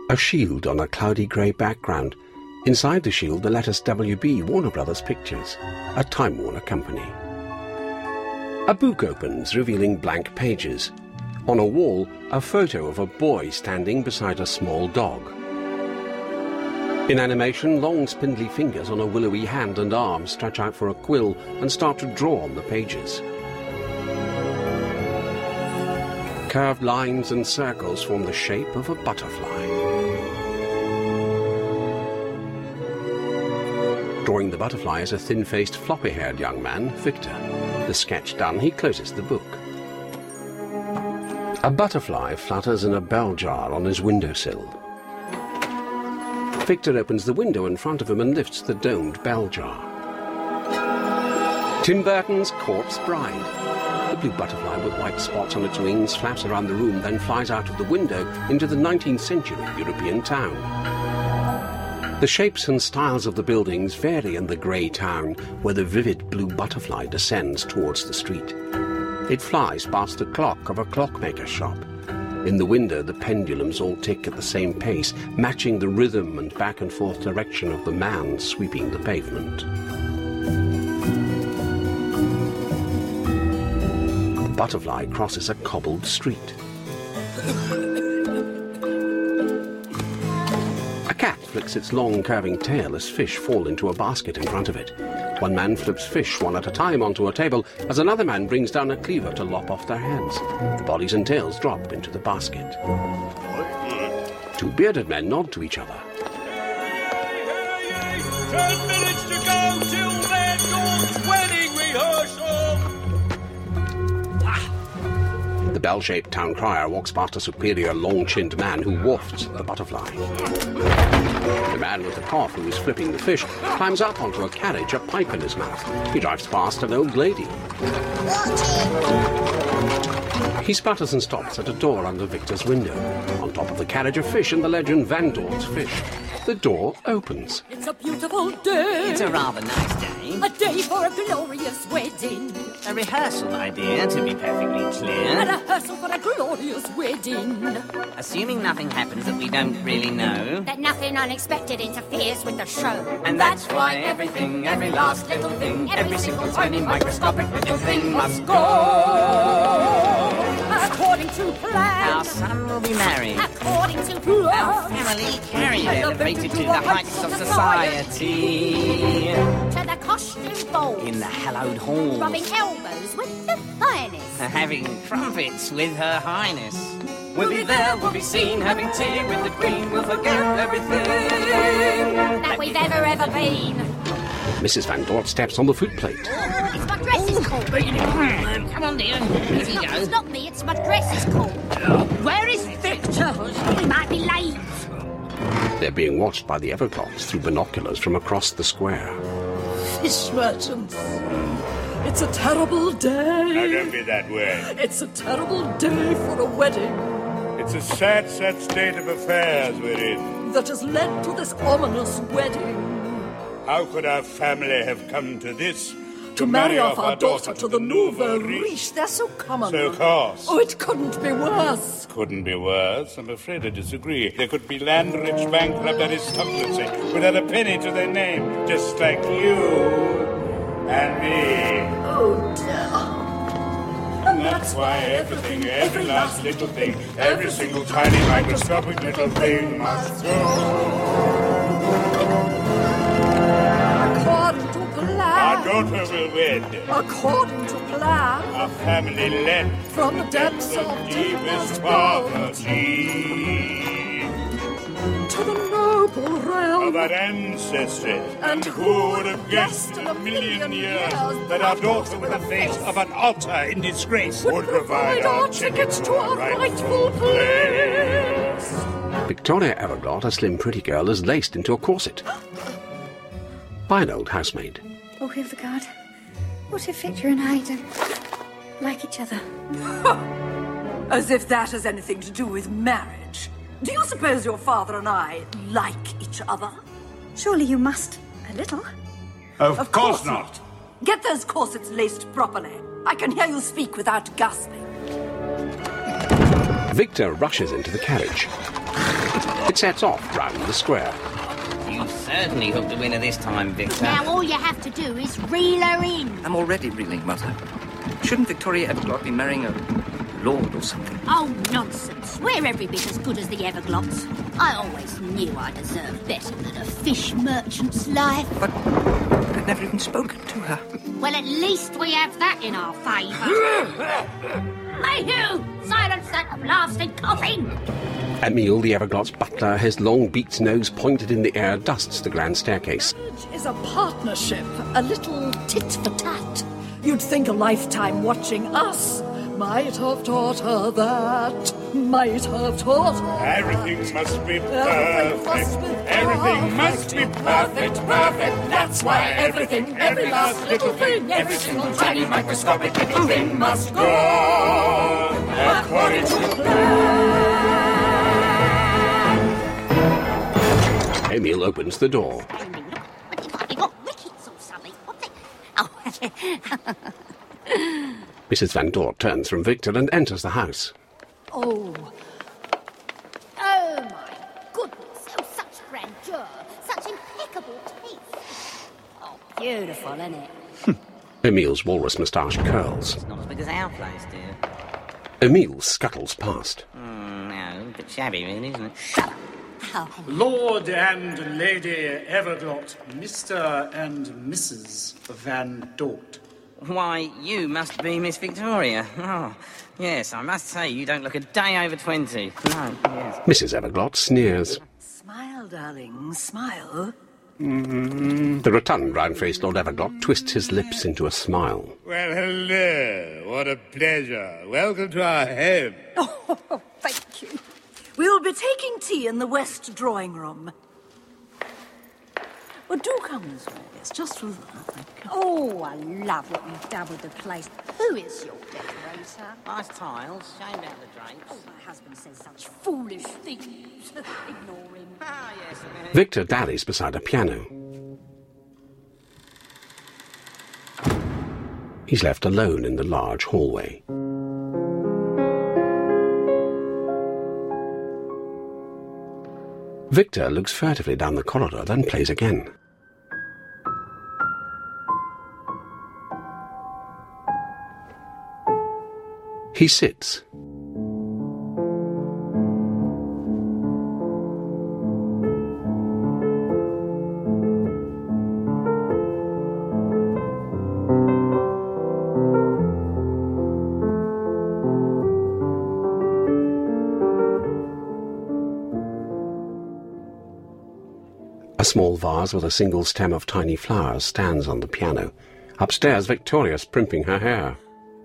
A shield on a cloudy grey background. Inside the shield, the letters WB, Warner Brothers Pictures, a Time Warner company. A book opens, revealing blank pages. On a wall, a photo of a boy standing beside a small dog. In animation, long spindly fingers on a willowy hand and arm stretch out for a quill and start to draw on the pages. Curved lines and circles form the shape of a butterfly. Drawing the butterfly is a thin-faced, floppy-haired young man, Victor. The sketch done, he closes the book. A butterfly flutters in a bell jar on his windowsill. Victor opens the window in front of him and lifts the domed bell jar. Tim Burton's Corpse Bride. The blue butterfly with white spots on its wings flaps around the room, then flies out of the window into the 19th century European town. The shapes and styles of the buildings vary in the grey town, where the vivid blue butterfly descends towards the street. It flies past the clock of a clockmaker's shop. In the window, the pendulums all tick at the same pace, matching the rhythm and back and forth direction of the man sweeping the pavement. The butterfly crosses a cobbled street. A cat flicks its long, curving tail as fish fall into a basket in front of it. One man flips fish one at a time onto a table as another man brings down a cleaver to lop off their hands. The bodies and tails drop into the basket. Two bearded men nod to each other. 10 minutes to go till their Dawn's wedding rehearsal! The bell-shaped town crier walks past a superior, long-chinned man who wafts the butterfly. The man with the cough who is flipping the fish climbs up onto a carriage, a pipe in his mouth. He drives past an old lady. He sputters and stops at a door under Victor's window. On top of the carriage, a fish and the legend Van Dort's fish. The door opens. It's a beautiful day. It's a rather nice day. A day for a glorious wedding. A rehearsal, my dear, to be perfectly A clear. rehearsal for a glorious wedding. Assuming nothing happens that we don't really know. That nothing unexpected interferes with the show. And that's why everything, every last little thing, every single tiny microscopic little thing must go. According to plan. Our son will be married. According to Our plan. family carried elevated to the heights of society. To the costume ball. In the hallowed hall. Rubbing elbows with the finest. Having trumpets with her highness. We'll be there, we'll be seen, having tea with the queen. We'll forget everything That we've ever been. Mrs. Van Dort steps on the footplate. It's my dress is called. Come on, dear. Easy go. It's not me, it's my dress is called. Where is Victor? We might be late. They're being watched by the Everglocks through binoculars from across the square. Fish merchants. It's a terrible day. Now, don't be that way. It's a terrible day for a wedding It's a sad, sad state of affairs we're in. that has led to this ominous wedding. How could our family have come to this? To marry off our daughter to the nouveau riche. They're so common. So coarse. Oh, it couldn't be worse. Couldn't be worse. I'm afraid I disagree. They could be land-rich, bankrupt aristocracy without a penny to their name, just like you and me. Oh, dear. And that's why everything, every last little thing, every single tiny microscopic little thing must go. According to Our plan. daughter will wed. According to plan. Our family led From the depths of deepest poverty to the noble of realm. our ancestry. And who would have guessed in a million years that our daughter with the face of an altar in disgrace would provide our tickets to our rightful place? Victoria Everglot, a slim pretty girl, is laced into a corset by an old housemaid. Oh, Hildegarde, what if Victor and I don't like each other? As if that has anything to do with marriage. Do you suppose your father and I like each other? Surely you must a little. Of course not. Get those corsets laced properly. I can hear you speak without gasping. Victor rushes into the carriage. The and sets off round the square. You certainly hooked a winner this time, Victor. Now all you have to do is reel her in. I'm already reeling, Mother. Shouldn't Victoria Everglot be marrying a lord or something? Oh, nonsense. We're every bit as good as the Everglots. I always knew I deserved better than a fish merchant's life. But I've never even spoken to her. Well, at least we have that in our favour. Mayhew! Silence that blasted coughing! Emile, the Everglot's butler, his long beaked nose pointed in the air, dusts the grand staircase. Marriage is a partnership, a little tit for tat. You'd think a lifetime watching us might have taught her that. Might have taught her. Everything must be perfect. Everything must be perfect, perfect. That's why everything, every last little thing, every single tiny microscopic little thing must go according to plan. Emile opens the door. They got wickets or something. What they... Oh. Mrs. Van Dort turns from Victor and enters the house. Oh. Oh, my goodness. Oh, such grandeur. Such impeccable taste. Oh, beautiful, isn't it? Emile's walrus moustache curls. It's not as big as our place, dear. Emile scuttles past. No, a bit shabby, really, isn't it? Oh. Lord and Lady Everglot, Mr. and Mrs. Van Dort. Why, you must be Miss Victoria. Oh, yes, I must say you don't look a day over 20. No, yes. Mrs. Everglot sneers. Smile, darling, smile. The rotund, round-faced Lord Everglot twists his lips into a smile. Well, hello. What a pleasure. Welcome to our home. Oh, thank you. We'll be taking tea in the west drawing room. Well, do come this way. It's just through there. Thank you. Oh, I love what you've done with the place. Who is your decorator? Nice tiles, shamed out the drapes. Oh, my husband says such foolish things. Ignore him. Ah, yes. Victor dallies beside a piano. He's left alone in the large hallway. Victor looks furtively down the corridor, then plays again. He sits. A small vase with a single stem of tiny flowers stands on the piano. Upstairs, Victoria's primping her hair.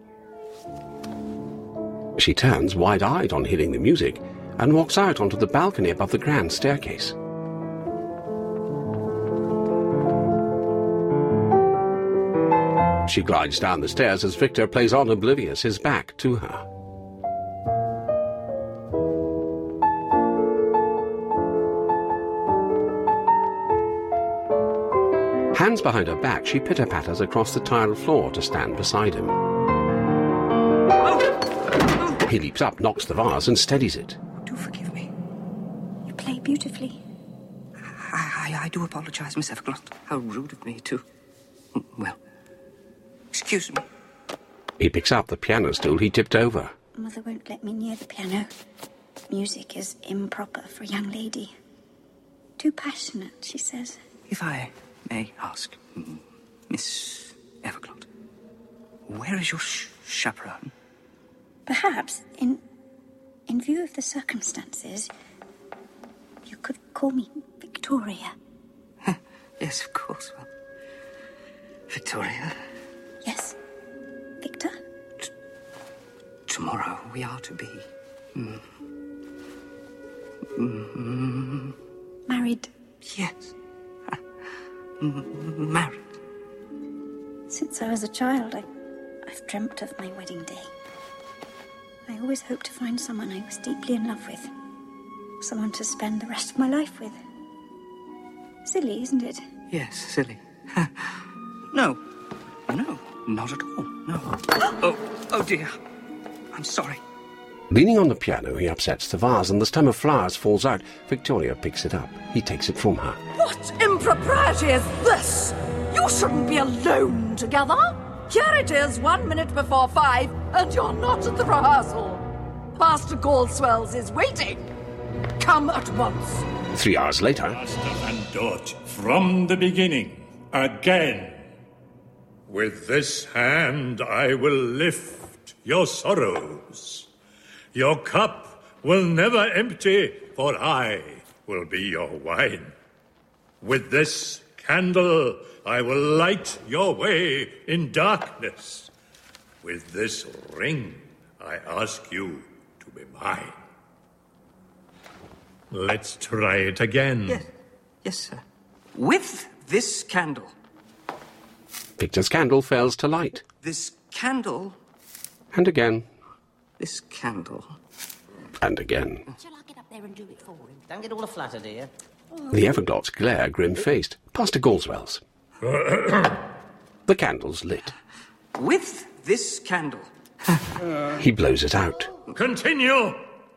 She turns wide-eyed on hearing the music and walks out onto the balcony above the grand staircase. She glides down the stairs as Victor plays on oblivious, his back to her. Hands behind her back, she pitter-patters across the tiled floor to stand beside him. He leaps up, knocks the vase, and steadies it. Do forgive me. You play beautifully. I do apologize, Miss Everglot. How rude of me to... Well, excuse me. He picks up the piano stool he tipped over. Mother won't let me near the piano. Music is improper for a young lady. Too passionate, she says. If I may ask, Miss Everglot, where is your chaperone? Perhaps, in view of the circumstances, you could call me Victoria. Yes, of course. Well, Victoria. Yes, Victor? Tomorrow we are to be... Married. Yes. Married. Since I was a child, I've dreamt of my wedding day. I always hoped to find someone I was deeply in love with. Someone to spend the rest of my life with. Silly, isn't it? Yes, silly. No, not at all, no. Oh dear. I'm sorry. Leaning on the piano, he upsets the vase and the stem of flowers falls out. Victoria picks it up. He takes it from her. What impropriety is this? You shouldn't be alone together. Here it is, 1 minute before 5, and you're not at the rehearsal. Pastor Galswells is waiting. Come at once. 3 hours later... Master Van Dort, from the beginning, again. With this hand I will lift your sorrows. Your cup will never empty, for I will be your wine. With this candle I will light your way in darkness. With this ring I ask you to be mine. Let's try it again. Yes. Yes, sir. With this candle. Victor's candle fails to light. This candle. And again. This candle. And again. Shall I get up there and do it for him? Don't get all aflutter, dear. The Everglots glare grim-faced. Pastor Galswells. The candle's lit. With this candle. He blows it out. Continue!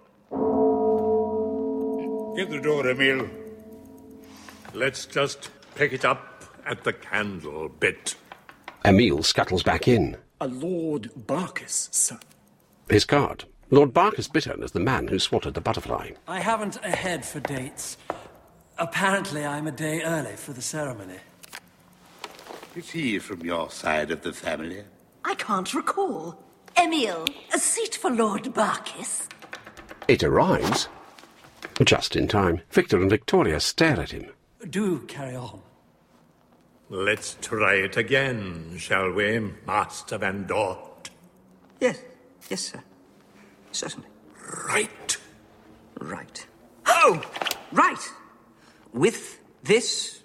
Get the door, Emile. Let's just pick it up at the candle bit. Emile scuttles back in. A Lord Barkis, sir. His card. Lord Barkis Bittern is the man who swatted the butterfly. I haven't a head for dates. Apparently I'm a day early for the ceremony. Is he from your side of the family? I can't recall. Emile, a seat for Lord Barkis. It arrives. Just in time. Victor and Victoria stare at him. Do carry on. Let's try it again, shall we, Master Van Dort? Yes. Yes, sir. Certainly. Right. Right. Oh! Right! With this...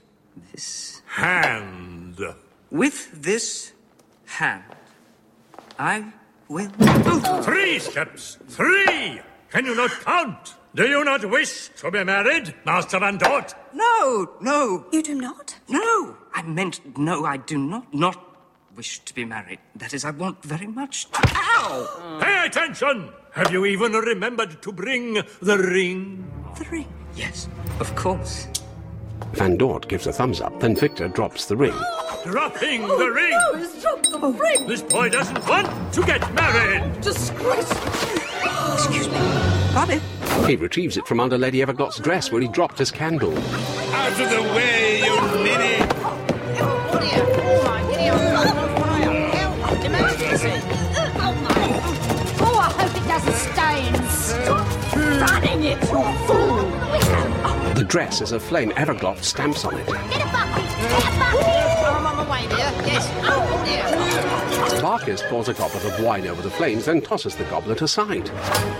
hand. With this hand, I will... 3 steps! 3! Can you not count? Do you not wish to be married, Master Van Dort? No. You do not? No. I meant, no, I do not wish to be married. That is, I want very much to... Ow! Pay attention! Have you even remembered to bring the ring? The ring? Yes, of course. Van Dort gives a thumbs up, then Victor drops the ring. Dropping the ring! No, he's dropped the ring! This boy doesn't want to get married! Disgraceful! Excuse me. Bobby? He retrieves it from under Lady Everglot's dress, where he dropped his candle. Out of the way, you ninny! Oh, dear. Oh, my dear. I'm on fire. Help. Emergency. Oh, I hope it doesn't stain. Stop running it, you fool! The dress is aflame. Everglot stamps on it. Get a bucket! Get a bucket! Oh, I'm on my way, dear. Yes. Oh, dear. Barkis pours a goblet of wine over the flames, then tosses the goblet aside.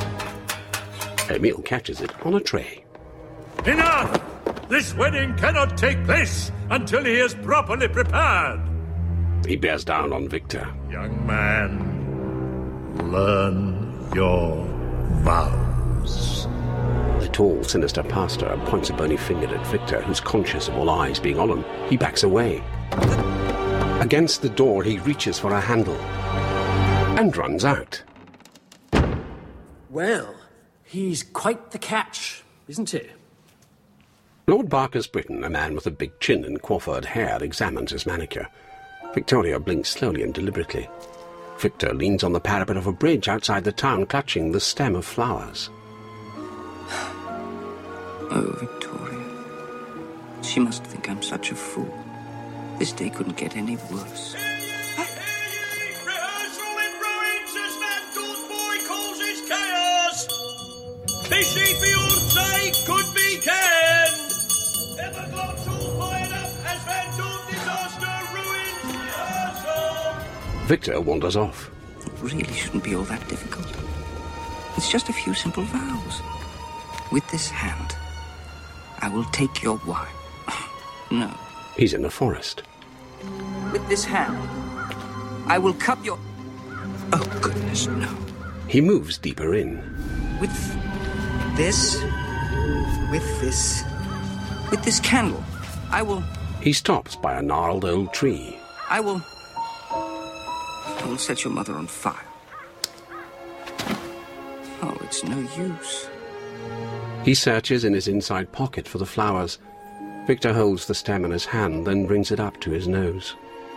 Emile catches it on a tray. Enough! This wedding cannot take place until he is properly prepared. He bears down on Victor. Young man, learn your vows. The tall, sinister pastor points a bony finger at Victor, who's conscious of all eyes being on him. He backs away. Against the door, he reaches for a handle and runs out. Well, he's quite the catch, isn't he? Lord Barkis Bittern, a man with a big chin and coiffured hair, examines his manicure. Victoria blinks slowly and deliberately. Victor leans on the parapet of a bridge outside the town, clutching the stem of flowers. Oh, Victoria. She must think I'm such a fool. This day couldn't get any worse. Rehearsal in ruins as Van Dort boy calls his chaos. Fishy fiancé could be canned. Everglot's all fired up as Van Dort disaster ruins rehearsal. Victor wanders off. It really shouldn't be all that difficult. It's just a few simple vows. With this hand, I will take your wine. No. He's in the forest. With this hand, I will cup your... Oh, goodness, no. He moves deeper in. With this... With this candle, I will... He stops by a gnarled old tree. I will set your mother on fire. Oh, it's no use. He searches in his inside pocket for the flowers. Victor holds the stem in his hand, then brings it up to his nose.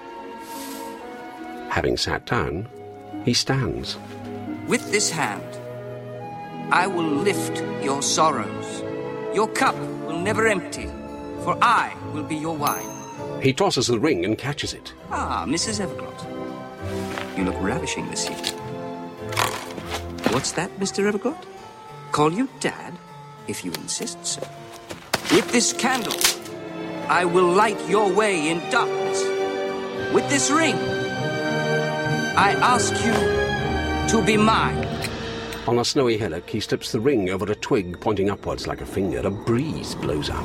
Having sat down, he stands. With this hand, I will lift your sorrows. Your cup will never empty, for I will be your wine. He tosses the ring and catches it. Ah, Mrs. Everglot. You look ravishing this evening. What's that, Mr. Everglot? Call you Dad, if you insist, sir. With this candle, I will light your way in darkness. With this ring, I ask you to be mine. On a snowy hillock, he slips the ring over a twig pointing upwards like a finger. A breeze blows up.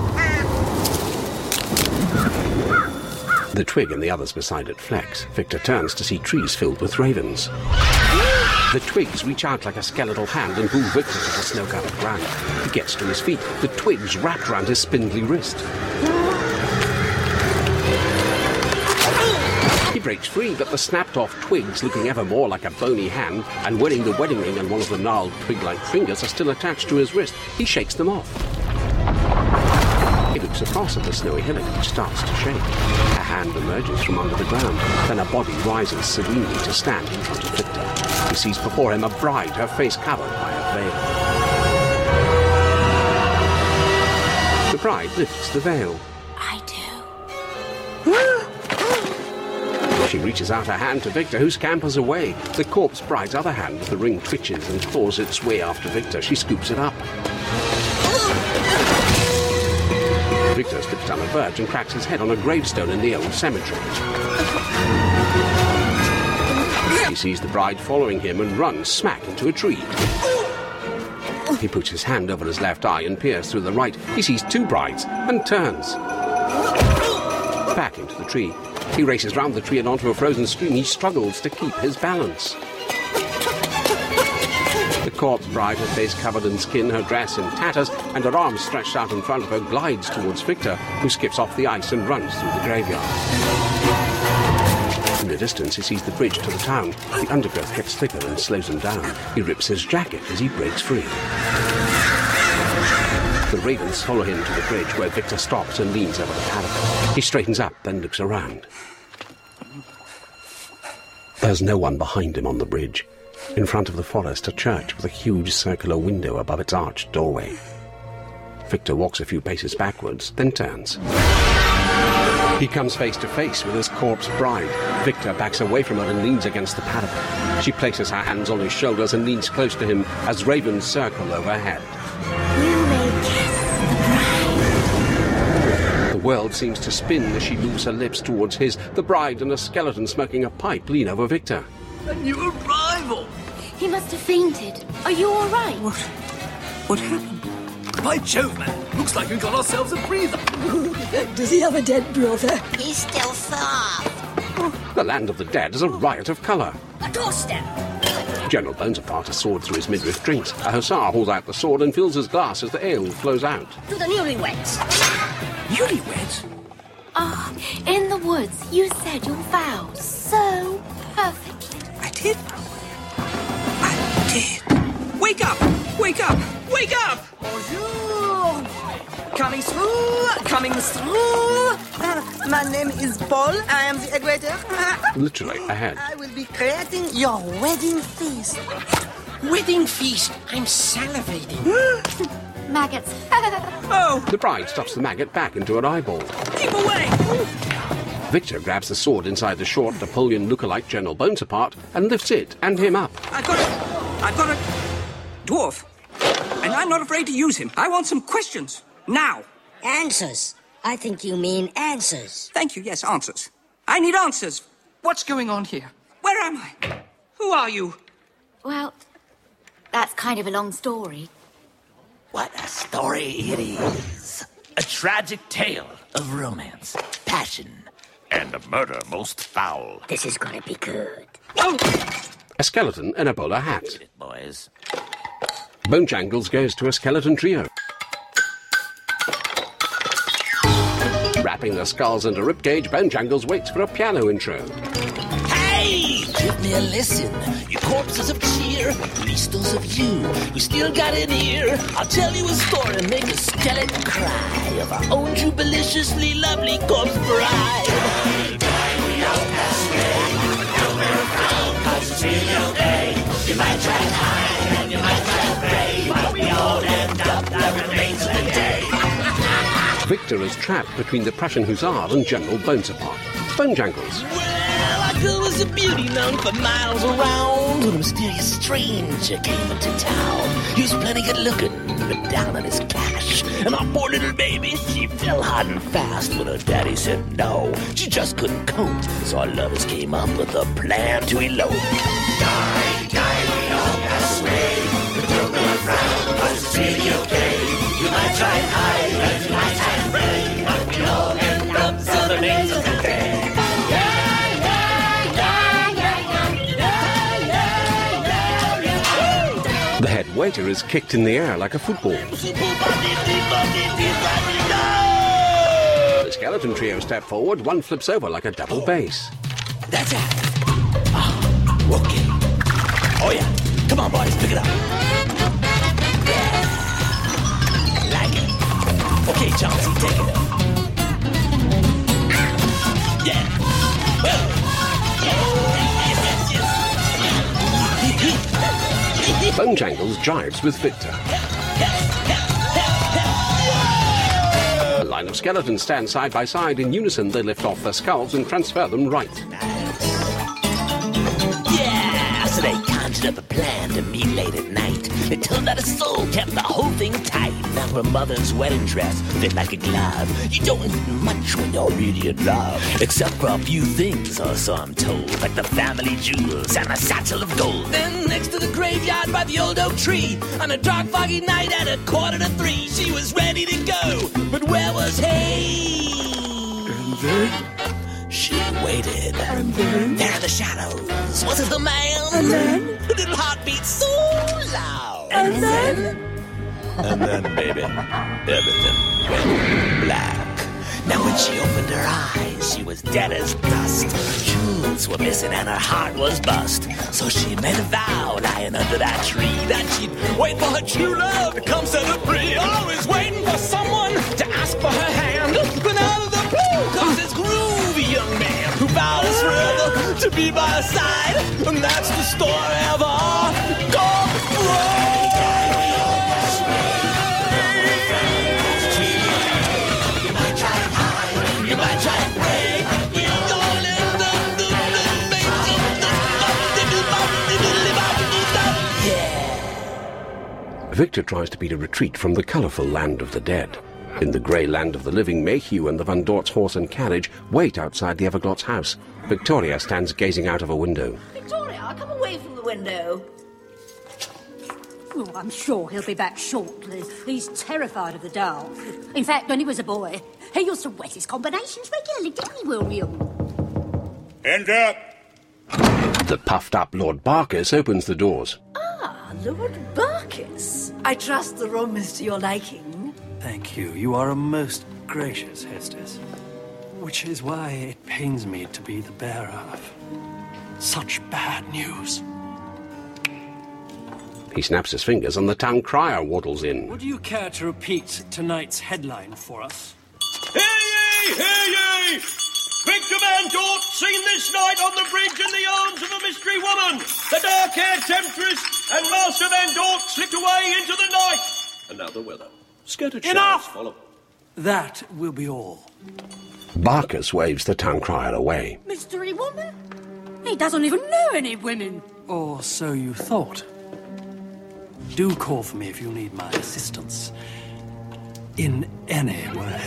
The twig and the others beside it flex. Victor turns to see trees filled with ravens. The twigs reach out like a skeletal hand and pull Victor to the snow-covered ground. He gets to his feet, the twigs wrapped around his spindly wrist. He breaks free, but the snapped-off twigs, looking ever more like a bony hand and wearing the wedding ring and one of the gnarled twig-like fingers, are still attached to his wrist. He shakes them off. He looks across at the snowy hillock, which starts to shake. A hand emerges from under the ground. Then a body rises serenely to stand in front of Victor. He sees before him a bride, her face covered by a veil. The bride lifts the veil. I do. She reaches out her hand to Victor, who scampers away. The corpse bride's other hand with the ring twitches and claws its way after Victor. She scoops it up. Victor slips down a verge and cracks his head on a gravestone in the old cemetery. He sees the bride following him and runs smack into a tree. He puts his hand over his left eye and peers through the right. He sees two brides and turns. Back into the tree. He races round the tree and onto a frozen stream. He struggles to keep his balance. The corpse bride, her face covered in skin, her dress in tatters, and her arms stretched out in front of her, glides towards Victor, who skips off the ice and runs through the graveyard. In the distance, he sees the bridge to the town. The undergrowth gets thicker and slows him down. He rips his jacket as he breaks free. The ravens follow him to the bridge, where Victor stops and leans over the parapet. He straightens up, then looks around. There's no one behind him on the bridge. In front of the forest, a church with a huge circular window above its arched doorway. Victor walks a few paces backwards, then turns. He comes face to face with his corpse bride. Victor backs away from her and leans against the parapet. She places her hands on his shoulders and leans close to him as ravens circle overhead. You may kiss the bride. The world seems to spin as she moves her lips towards his. The bride and a skeleton smoking a pipe lean over Victor. A new arrival! He must have fainted. Are you all right? What happened? By Jove, man! Looks like we got ourselves a breather. Does he have a dead brother? He's still soft. The land of the dead is a riot of colour. A doorstep. General Bonaparte, a sword through his midriff, drinks. A hussar holds out the sword and fills his glass as the ale flows out. To the newlyweds. Newlyweds? Ah, in the woods, you said your vows so perfectly. I did. Wake up! Wake up! Wake up! Bonjour! Coming through! Coming through! My name is Paul. I am the equator. Literally ahead. I will be creating your wedding feast. Wedding feast? I'm salivating. Maggots. Oh! The bride stuffs the maggot back into her eyeball. Keep away! Victor grabs the sword inside the short Napoleon lookalike General Bonaparte and lifts it and him up. I've got a dwarf, and I'm not afraid to use him. I want some questions. Now. Answers. I think you mean answers. Thank you, yes, answers. I need answers. What's going on here? Where am I? Who are you? Well, that's kind of a long story. What a story it is. A tragic tale of romance, passion, and a murder most foul. This is gonna be good. Oh! A skeleton in a bowler hat. Get it, boys. Bonejangles goes to a skeleton trio. Wrapping their skulls into ribcage, Bonejangles waits for a piano intro. Hey! give me a lesson. You corpses of cheer, at least those of you who still got an ear. I'll tell you a story, make a skeleton cry of our own jubiliciously lovely corpse bride. Die, we all pass away. Don't wear a frown, 'cause it's really okay. You might try and hide and you might try and pray, but we all end up the remains of the day. Victor is trapped between the Prussian Hussar and General Bonaparte. Bonejangles. Well, our girl was a beauty known for miles around when a mysterious stranger came into town. He was plenty good looking, but down on his cash. And our poor little baby, she fell hard and fast when her daddy said no. She just couldn't cope, so our lovers came up with a plan to elope. Die, die, we all pass away. But don't go around, 'cause it's really okay. You might try and hide, and you might try and pray, but we all end up the remains of the day. The head waiter is kicked in the air like a football. The skeleton trio step forward, one flips over like a double bass. That's it. Oh, okay. Oh, yeah. Come on, boys, pick it up. Yeah. Like it. Okay, Chauncey, take it up. Yeah. Well. Bonejangles jives with Victor. A line of skeletons stand side by side. In unison, they lift off their skulls and transfer them right. Yeah, so they conjured up a plan to meet late at night. It turned out a soul kept the whole thing tight. Now her mother's wedding dress fit like a glove. You don't need much when you're really in love, except for a few things, or so I'm told, like the family jewels and a satchel of gold. Then next to the graveyard by the old oak tree, on a dark foggy night at 2:45, she was ready to go, but where was he? And then? She waited. And then? There in the shadows was the man. And then? The little heartbeat so loud. And then? And then, baby, everything went black. Now when she opened her eyes, she was dead as dust. Jewels were missing and her heart was bust. So she made a vow lying under that tree that she'd wait for her true love to come set her free. Always waiting for someone to ask for her hand. But out of the blue comes this groovy young man who vows forever to be by her side. And that's the story of our corpse bride. Victor tries to beat a retreat from the colourful land of the dead. In the grey land of the living, Mayhew and the Van Dort's horse and carriage wait outside the Everglot's house. Victoria stands gazing out of a window. Victoria, come away from the window. Oh, I'm sure he'll be back shortly. He's terrified of the dark. In fact, when he was a boy, he used to wet his combinations regularly, didn't he, William? Enter! The puffed-up Lord Barkis opens the doors. Ah, Lord Barkis. I trust the room is to your liking. Thank you. You are a most gracious hostess. Which is why it pains me to be the bearer of such bad news. He snaps his fingers and the town crier waddles in. Would you care to repeat tonight's headline for us? Hear ye! Hear ye! Victor Van Dort seen this night on the bridge in the arms of a mystery woman. The dark-haired temptress and Master Van Dort slipped away into the night. And now the weather. Scattered showers follow. That will be all. Barkis waves the town crier away. Mystery woman? He doesn't even know any women. Or so you thought. Do call for me if you need my assistance. In any way.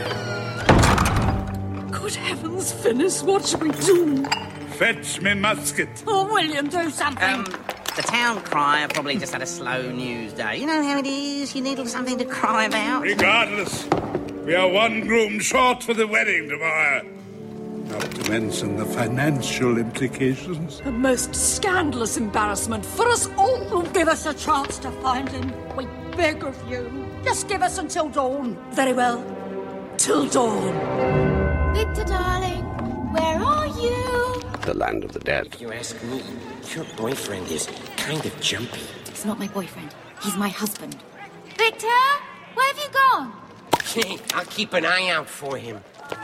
Good heavens, Phyllis, what shall we do? Fetch me musket. Oh, William, do something. The town crier probably just had a slow news day. You know how it is, you need something to cry about. Regardless, we are one groom short for the wedding tomorrow. Not to mention the financial implications. A most scandalous embarrassment for us all. Oh, give us a chance to find him. We beg of you. Just give us until dawn. Very well. Till dawn. Victor, darling, where are you? the land of the dead. If you ask me, your boyfriend is kind of jumpy. He's not my boyfriend. He's my husband. Victor, where have you gone? I'll keep an eye out for him.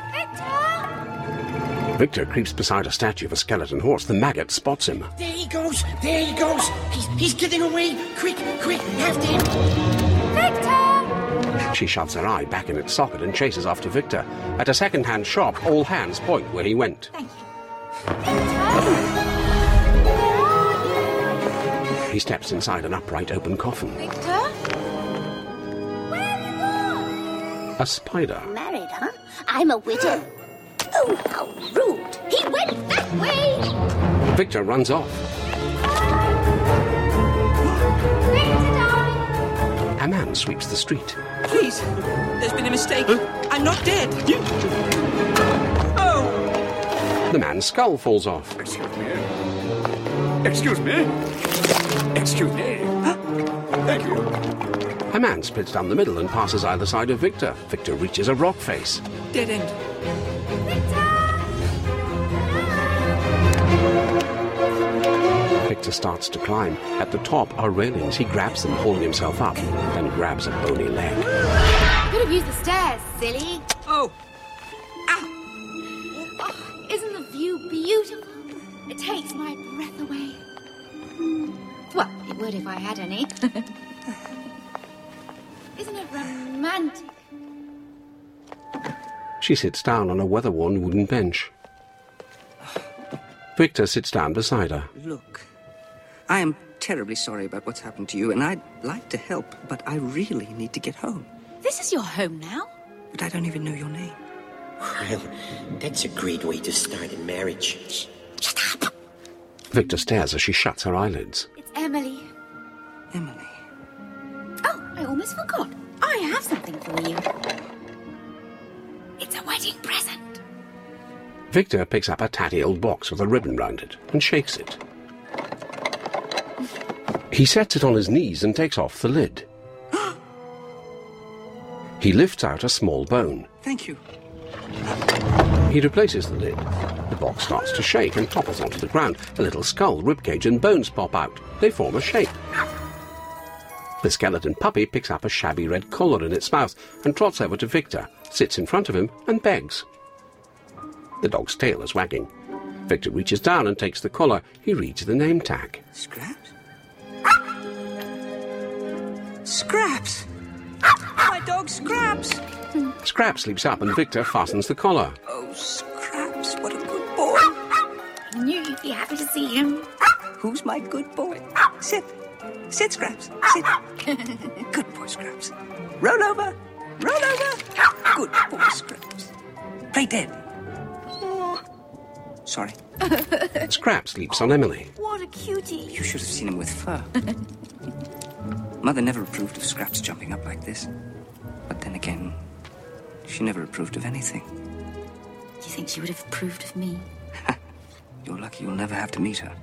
Victor creeps beside a statue of a skeleton horse. The maggot spots him. There he goes! There he goes! He's getting away! Quick, after him! Victor! She shoves her eye back in its socket and chases after Victor. At a second-hand shop, all hands point where he went. Thank you. He steps inside an upright open coffin. Victor? Where have you gone? A spider. Married, huh? I'm a widow. Oh, how rude! He went that way! Victor runs off. Victor, darling! A man sweeps the street. Please, there's been a mistake. I'm not dead. Oh! The man's skull falls off. Excuse me. Excuse me. Excuse me. Thank you. A man splits down the middle and passes either side of Victor. Victor reaches a rock face. Dead end. Victor starts to climb. At the top are railings. He grabs them, holding himself up, then grabs a bony leg. Could have used the stairs, silly. Oh! Oh, isn't the view beautiful? It takes my breath away. Well, it would if I had any. Isn't it romantic? She sits down on a weather-worn wooden bench. Victor sits down beside her. Look, I am terribly sorry about what's happened to you, and I'd like to help, but I really need to get home. This is your home now? But I don't even know your name. Well, that's a great way to start a marriage. Shut up! Victor stares as she shuts her eyelids. It's Emily. Emily. Oh, I almost forgot. I have something for you. It's a wedding present. Victor picks up a tatty old box with a ribbon round it and shakes it. He sets it on his knees and takes off the lid. He lifts out a small bone. Thank you. He replaces the lid. The box starts to shake and topples onto the ground. A little skull, ribcage and bones pop out. They form a shape. The skeleton puppy picks up a shabby red collar in its mouth and trots over to Victor, sits in front of him and begs. The dog's tail is wagging. Victor reaches down and takes the collar. He reads the name tag. Scraps? Scraps! My dog Scraps! Scraps leaps up and Victor fastens the collar. Oh, Scraps, what a good boy. I knew you'd be happy to see him. Who's my good boy? Sit. Sit, Scraps. Sit. Good boy, Scraps. Roll over. Roll over. Good boy, Scraps. Play dead. Sorry. Scraps leaps on Emily. What a cutie. You should have seen him with fur. Mother never approved of Scraps jumping up like this. But then again, she never approved of anything. Do you think she would have approved of me? You're lucky you'll never have to meet her.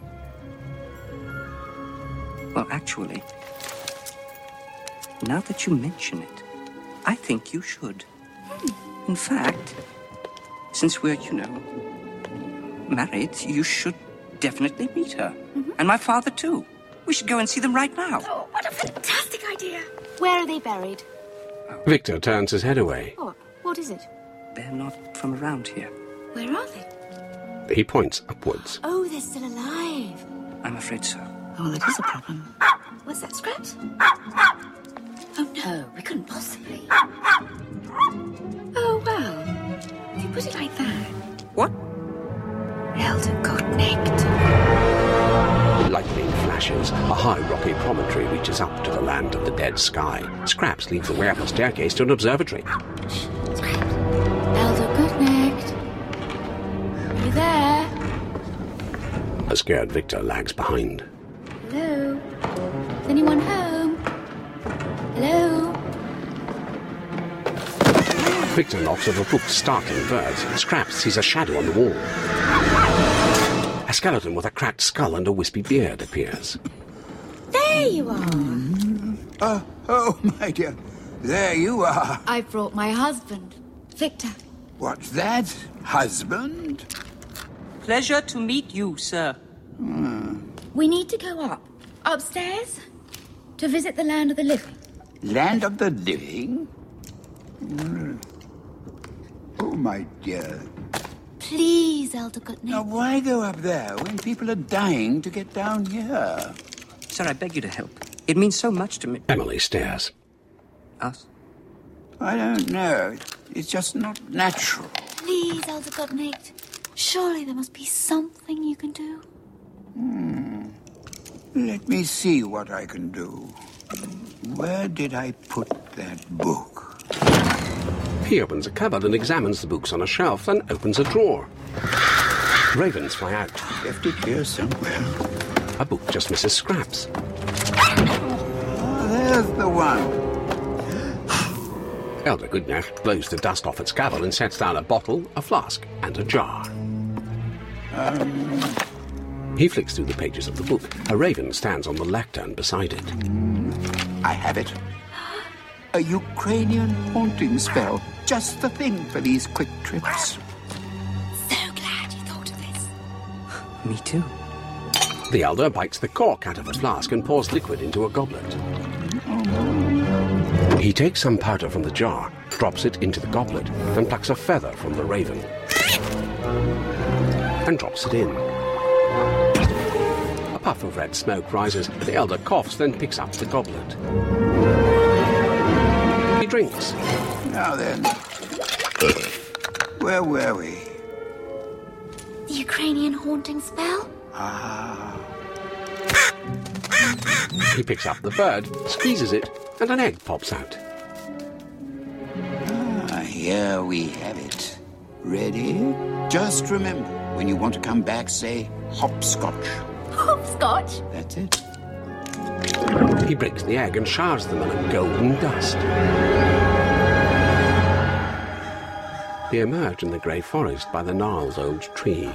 Well, actually, now that you mention it, I think you should. In fact, since we're, married, you should definitely meet her. And my father, too. We should go and see them right now. Oh, what a fantastic idea. Where are they buried? Victor turns his head away. What is it? They're not from around here. Where are they? He points upwards. Oh, they're still alive. I'm afraid so. Oh, that is a problem. What's that, Scraps? Oh, no, we couldn't possibly. Oh, well, if you put it like that. What? Elder Godnecht. Lightning flashes. A high rocky promontory reaches up to the land of the dead sky. Scraps leads the way up a staircase to an observatory. Scraps. Elder Godnecht. Are you there? A scared Victor lags behind. Hello? Is anyone home? Hello? Victor knocks over books, startling birds. Scraps sees a shadow on the wall. A skeleton with a cracked skull and a wispy beard appears. There you are. Oh, my dear. There you are. I brought my husband, Victor. What's that? Husband? Pleasure to meet you, sir. We need to go up. Upstairs? To visit the land of the living. Land of the living? Oh, my dear. Please, Elder Goodnight. Now, why go up there when people are dying to get down here? Sir, I beg you to help. It means so much to me. Emily stares. Us? I don't know. It's just not natural. Please, Elder Goodnight. Surely there must be something you can do. Let me see what I can do. Where did I put that book? He opens a cupboard and examines the books on a shelf, then opens a drawer. Ravens fly out. Left it here somewhere. A book just misses Scraps. Oh, there's the one. Elder Goodnight blows the dust off its cover and sets down a bottle, a flask, and a jar. He flicks through the pages of the book. A raven stands on the lectern beside it. I have it. A Ukrainian haunting spell. Just the thing for these quick trips. So glad you thought of this. Me too. The elder bites the cork out of a flask and pours liquid into a goblet. He takes some powder from the jar, drops it into the goblet, then plucks a feather from the raven and drops it in. A puff of red smoke rises. The elder coughs, then picks up the goblet. He drinks. Now then, where were we? The Ukrainian haunting spell? He picks up the bird, squeezes it, and an egg pops out. Here we have it. Ready? Just remember, when you want to come back, say hopscotch. Hopscotch? That's it. He breaks the egg and showers them in a golden dust. They emerge in the grey forest by the gnarled old tree.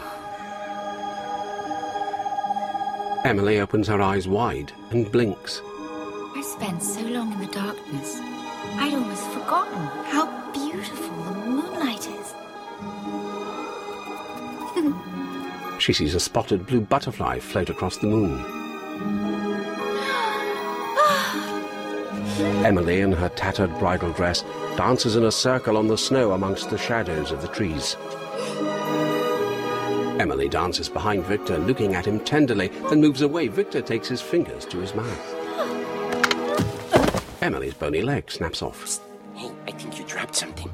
Emily opens her eyes wide and blinks. I spent so long in the darkness. I'd almost forgotten how beautiful the moonlight is. She sees a spotted blue butterfly float across the moon. Emily, in her tattered bridal dress, dances in a circle on the snow amongst the shadows of the trees. Emily dances behind Victor, looking at him tenderly, then moves away. Victor takes his fingers to his mouth. Emily's bony leg snaps off. Hey, I think you dropped something.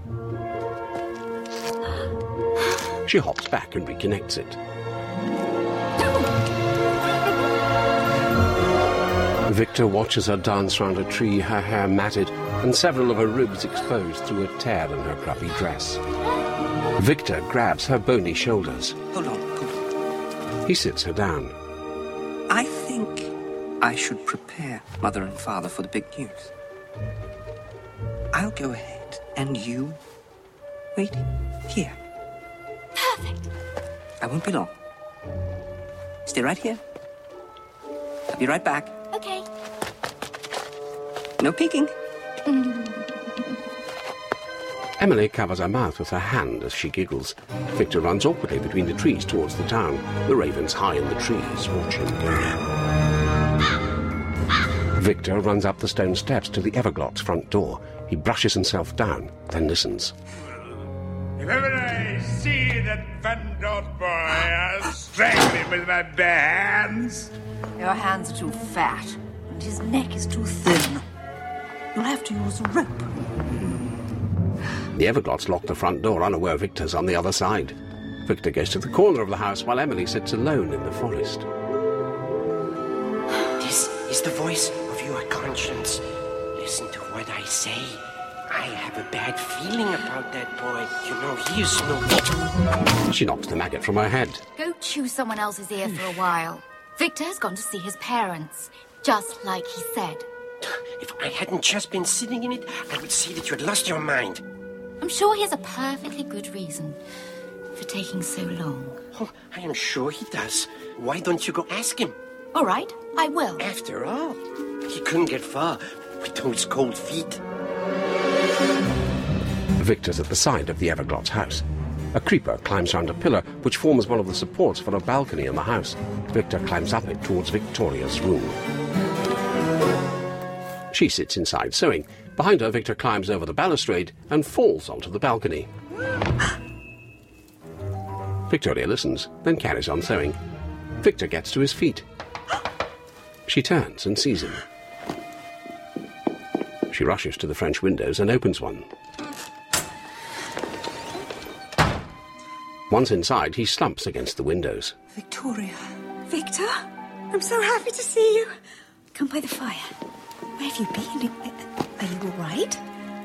She hops back and reconnects it. Victor watches her dance round a tree, her hair matted, and several of her ribs exposed through a tear in her grubby dress. Victor grabs her bony shoulders. Hold on. He sits her down. I think I should prepare Mother and Father for the big news. I'll go ahead, and you wait here. Perfect. I won't be long. Stay right here. I'll be right back. Okay. No peeking. Emily covers her mouth with her hand as she giggles. Victor runs awkwardly between the trees towards the town. The ravens high in the trees watch him go. Victor runs up the stone steps to the Everglot's front door. He brushes himself down, then listens. If ever I see that Van Dort boy, I'll strangle him with my bare hands. Your hands are too fat, and his neck is too thin. You'll have to use a rope. The Everglots lock the front door, unaware Victor's on the other side. Victor goes to the corner of the house while Emily sits alone in the forest. This is the voice of your conscience. Listen to what I say. I have a bad feeling about that boy. You know, he is no good. She knocks the maggot from her head. Go chew someone else's ear for a while. Victor has gone to see his parents, just like he said. If I hadn't just been sitting in it, I would see that you had lost your mind. I'm sure he has a perfectly good reason for taking so long. Oh, I am sure he does. Why don't you go ask him? All right, I will. After all, he couldn't get far with those cold feet. Victor's at the side of the Everglot's house. A creeper climbs round a pillar, which forms one of the supports for a balcony in the house. Victor climbs up it towards Victoria's room. She sits inside sewing. Behind her, Victor climbs over the balustrade and falls onto the balcony. Victoria listens, then carries on sewing. Victor gets to his feet. She turns and sees him. She rushes to the French windows and opens one. Once inside, he slumps against the windows. Victoria. Victor? I'm so happy to see you. Come by the fire. Where have you been? Are you all right?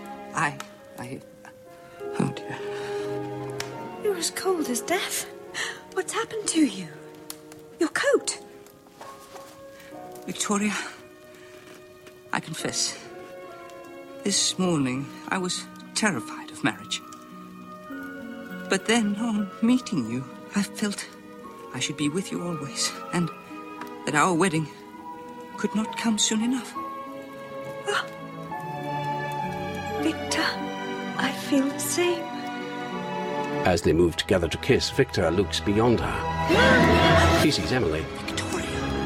Oh, dear. You're as cold as death. What's happened to you? Your coat. Victoria, I confess, this morning I was terrified of marriage. But then, on meeting you, I felt I should be with you always, and that our wedding could not come soon enough. Oh. Victor, I feel the same. As they move together to kiss, Victor looks beyond her. He sees Emily. Victoria,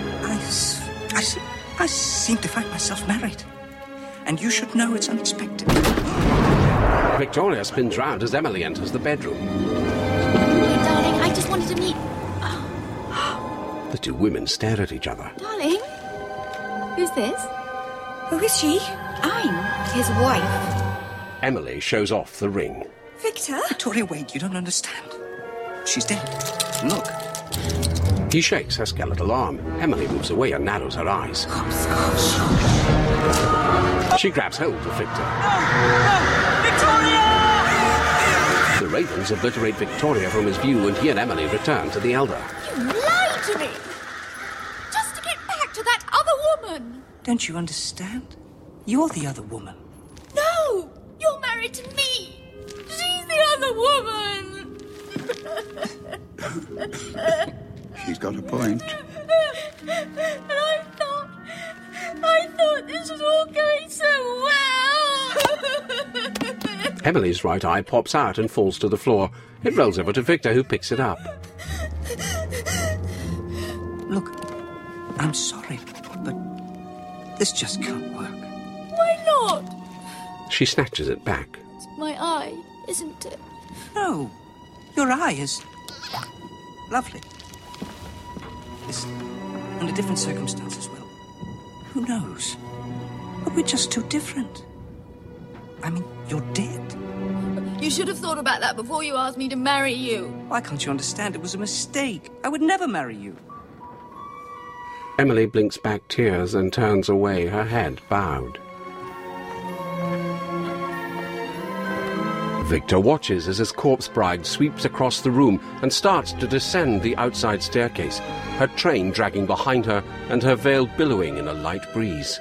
I seem to find myself married. And you should know it's unexpected. Victoria spins round as Emily enters the bedroom. Hey, darling, I just wanted to meet... The two women stare at each other. Darling? Who's this? Who is she? I'm his wife. Emily shows off the ring. Victor? Victoria, wait, you don't understand. She's dead. Look. He shakes her skeletal arm. Emily moves away and narrows her eyes. She grabs hold of Victor. Victoria! The ravens obliterate Victoria from his view, and he and Emily return to the elder. You lied to me! Just to get back to that other woman! Don't you understand? You're the other woman. No! You're married to me! She's the other woman! She's got a point. And I thought this was all going so well! Emily's right eye pops out and falls to the floor. It rolls over to Victor, who picks it up. Look, I'm sorry, but this just can't work. Why not? She snatches it back. It's my eye, isn't it? No, your eye is lovely. This, under different circumstances, well, who knows? But we're just too different. I mean, you're dead. You should have thought about that before you asked me to marry you. Why can't you understand? It was a mistake. I would never marry you. Emily blinks back tears and turns away, her head bowed. Victor watches as his corpse bride sweeps across the room and starts to descend the outside staircase, her train dragging behind her and her veil billowing in a light breeze.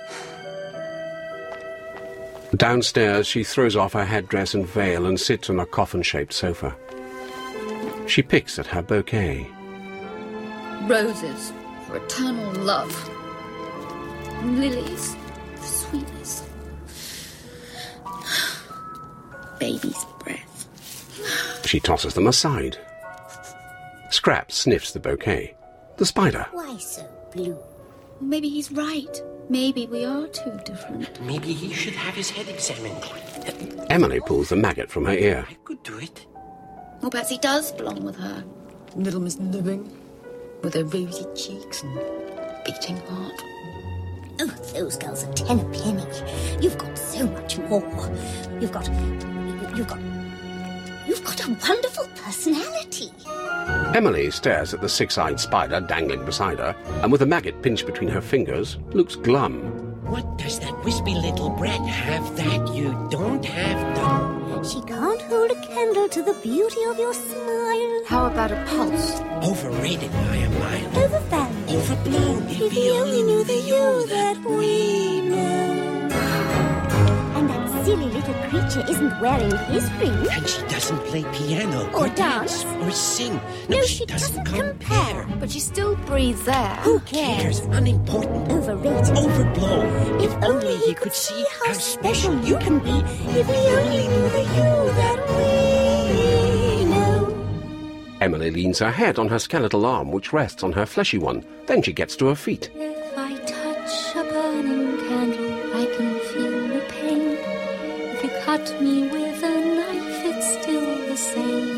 Downstairs, she throws off her headdress and veil and sits on a coffin-shaped sofa. She picks at her bouquet. Roses for eternal love. Lilies for sweetness. Baby's breath. She tosses them aside. Scraps sniffs the bouquet. The spider. Why so blue? Maybe he's right. Maybe we are too different. Maybe he should have his head examined. Emily pulls the maggot from her ear. I could do it. Well, perhaps he does belong with her. Little Miss Living. With her rosy cheeks and beating heart. Oh, those girls are 10 a penny. You've got so much more. You've got a wonderful personality. Emily stares at the six-eyed spider dangling beside her, and with a maggot pinched between her fingers, looks glum. What does that wispy little brat have that you don't have, though? She can't hold a candle to the beauty of your smile. How about a pulse? Overrated by a mile. Overvalued. Overblown. If we only knew the you that we know. And that silly little creature isn't wearing his ring. And she doesn't play piano. Or dance. Or sing. No, she doesn't compare. But she still breathes air. Who cares? Unimportant. Overrated. Overblown. If only he could see how special you can be. If we only knew the you that we know. Emily leans her head on her skeletal arm, which rests on her fleshy one. Then she gets to her feet. If I touch a burning candle, I can feel the pain. If you cut me with a knife, it's still the same.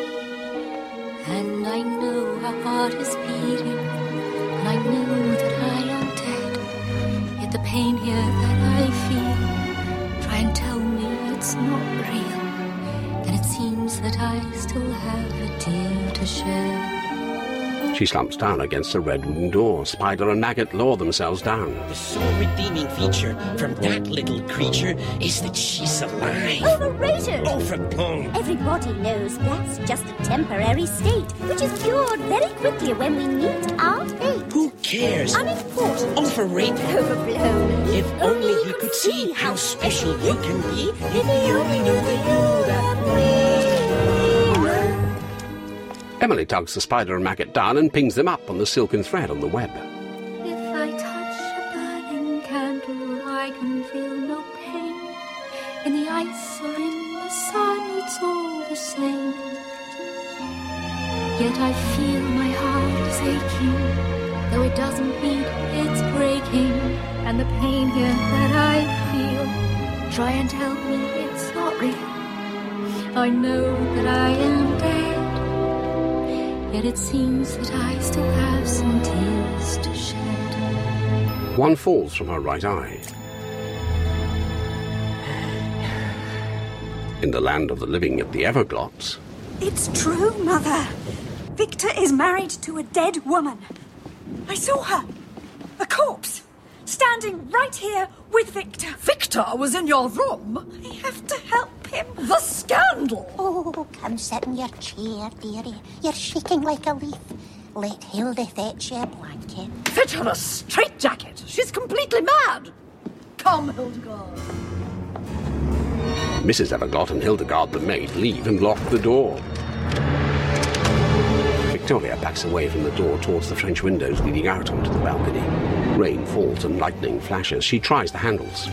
And I know her heart is beating, and I know that I am dead. Yet the pain here that I feel, try and tell me it's not real. And it seems that I still have a tear to shed. She slumps down against a red wooden door. Spider and Maggot lower themselves down. The sole redeeming feature from that little creature is that she's alive. Overrated! Oh, for pong! Everybody knows that's just a temporary state, which is cured very quickly when we meet our fate. Who cares? Unimportant. Overrated. Overblown. If only you could see how special you can be, if you only knew the you that we. Emily tugs the Spider and Maggot down and pings them up on the silken thread on the web. If I touch a burning candle, I can feel no pain. In the ice or in the sun, it's all the same. Yet I feel my heart is aching. Though it doesn't beat, it's breaking. And the pain here that I feel, try and tell me it's not real. I know that I am dead. Yet it seems that I still have some tears to shed. One falls from her right eye. In the land of the living at the Everglots. It's true, Mother. Victor is married to a dead woman. I saw her. A corpse. Standing right here with Victor. Victor was in your room? I have to help him. The scandal! Oh, come sit in your chair, dearie. You're shaking like a leaf. Let Hilda fetch you a blanket. Fit her a straitjacket. She's completely mad. Come, Hildegard. Mrs. Everglot and Hildegard the maid leave and lock the door. Victoria backs away from the door towards the French windows leading out onto the balcony. Rain falls and lightning flashes. She tries the handles.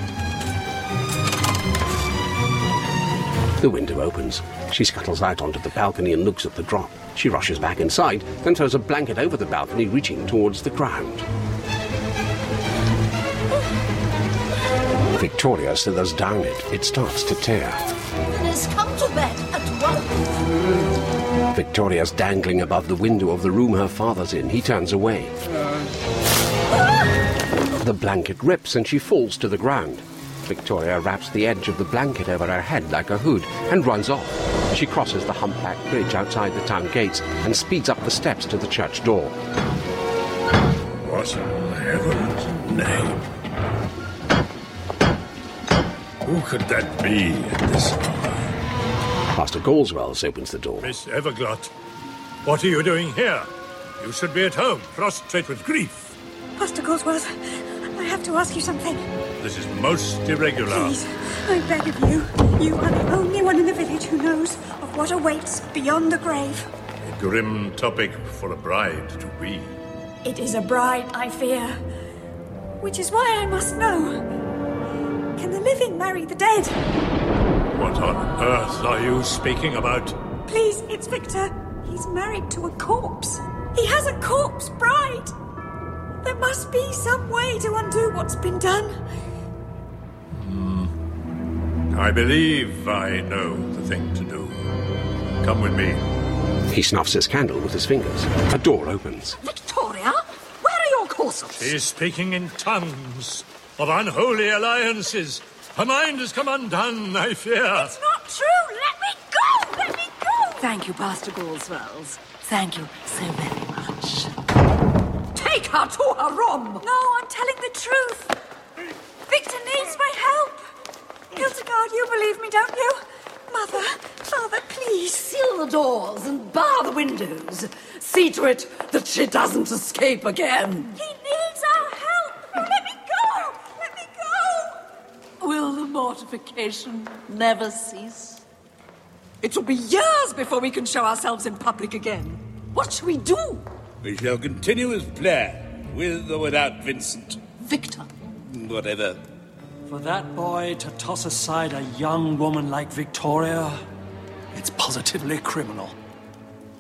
The window opens. She scuttles out onto the balcony and looks at the drop. She rushes back inside, then throws a blanket over the balcony, reaching towards the ground. Victoria slithers down it. It starts to tear. Please come to bed at once. Victoria's dangling above the window of the room her father's in. He turns away. The blanket rips and she falls to the ground. Victoria wraps the edge of the blanket over her head like a hood and runs off. She crosses the humpback bridge outside the town gates and speeds up the steps to the church door. What in heaven's name? Who could that be at this hour? Pastor Galswells opens the door. Miss Everglot, what are you doing here? You should be at home, prostrate with grief. Pastor Galswells, I have to ask you something. This is most irregular. Please, I beg of you. You are the only one in the village who knows of what awaits beyond the grave. A grim topic for a bride to be. It is a bride, I fear. Which is why I must know. Can the living marry the dead? What on earth are you speaking about? Please, it's Victor. He's married to a corpse. He has a corpse bride. There must be some way to undo what's been done. I believe I know the thing to do. Come with me. He snuffs his candle with his fingers. A door opens. Victoria, where are your corsets? She is speaking in tongues of unholy alliances. Her mind has come undone, I fear. It's not true! Let me go! Let me go! Thank you, Pastor Galswells. Thank you so very much. Take her to her room! No, I'm telling the truth. Victor needs my help. Hildegard, you believe me, don't you? Mother, Father, please. Seal the doors and bar the windows. See to it that she doesn't escape again. He needs our help. Oh, let me go! Let me go! Will the mortification never cease? It will be years before we can show ourselves in public again. What shall we do? We shall continue as planned, with or without Vincent. Victor. Whatever. For that boy to toss aside a young woman like Victoria, it's positively criminal.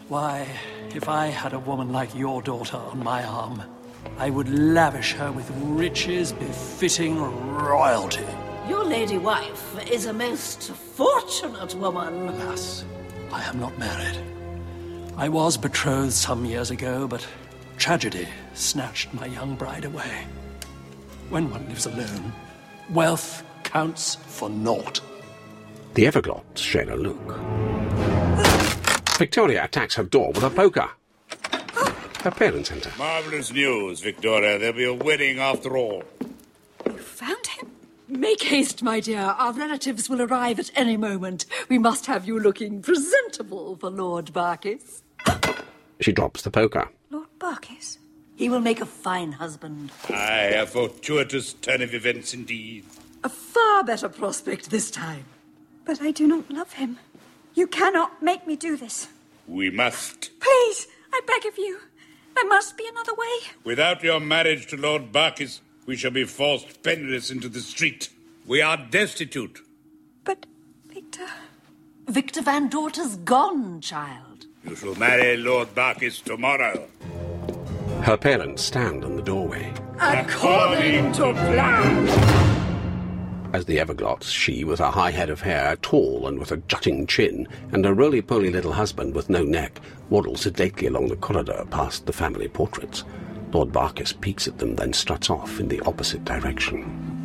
Why, if I had a woman like your daughter on my arm, I would lavish her with riches befitting royalty. Your lady wife is a most fortunate woman. Alas, I am not married. I was betrothed some years ago, but tragedy snatched my young bride away. When one lives alone, wealth counts for naught. The Everglots share a look. Victoria attacks her door with a poker. Her parents enter. Marvellous news, Victoria. There'll be a wedding after all. You found him? Make haste, my dear. Our relatives will arrive at any moment. We must have you looking presentable for Lord Barkis. She drops the poker. Lord Barkis? He will make a fine husband. Aye, a fortuitous turn of events indeed. A far better prospect this time. But I do not love him. You cannot make me do this. We must. Please, I beg of you. There must be another way. Without your marriage to Lord Barkis, we shall be forced penniless into the street. We are destitute. But, Victor... Victor Van Dorter's gone, child. You shall marry Lord Barkis tomorrow. Her parents stand in the doorway. According to plan. As the Everglots, she, with a high head of hair, tall and with a jutting chin, and a roly-poly little husband with no neck, waddles sedately along the corridor past the family portraits. Lord Barkis peeks at them, then struts off in the opposite direction.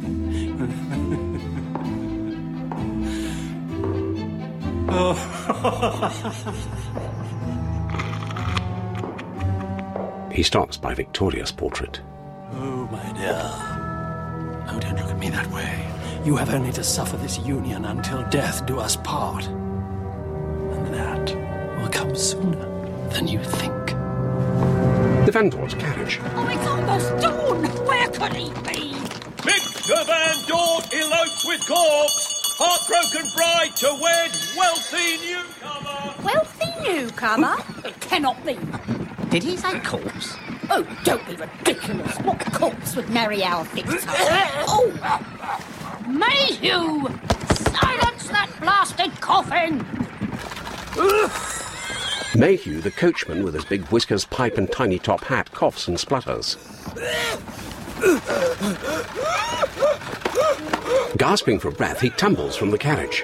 He stops by Victoria's portrait. Oh, my dear. Oh, don't look at me that way. You have only to suffer this union until death do us part. And that will come sooner than you think. The Van Dort's carriage. Oh, it's almost dawn! Where could he be? Victor Van Dort elopes with corpse. Heartbroken bride to wed wealthy newcomer. Wealthy newcomer? It cannot be. Did he say corpse? Oh, don't be ridiculous. What corpse would marry our Victor? Oh! Mayhew! Silence that blasted coffin! Mayhew, the coachman with his big whiskers, pipe and tiny top hat, coughs and splutters. Gasping for breath, he tumbles from the carriage.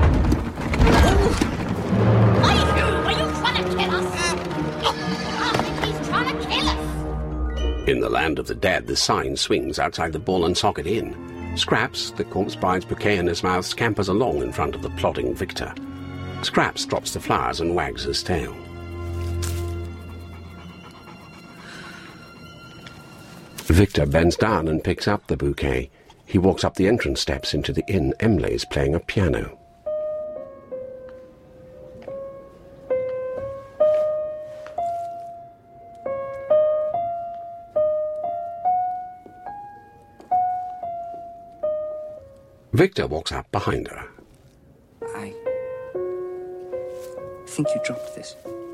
Mayhew, are you trying to kill us? I think he's trying to kill us. In the land of the dead, the sign swings outside the Ball and Socket Inn. Scraps, the corpse bride's bouquet in his mouth, scampers along in front of the plodding Victor. Scraps drops the flowers and wags his tail. Victor bends down and picks up the bouquet. He walks up the entrance steps into the inn. Emley's playing a piano. Victor walks up behind her. I think you dropped this.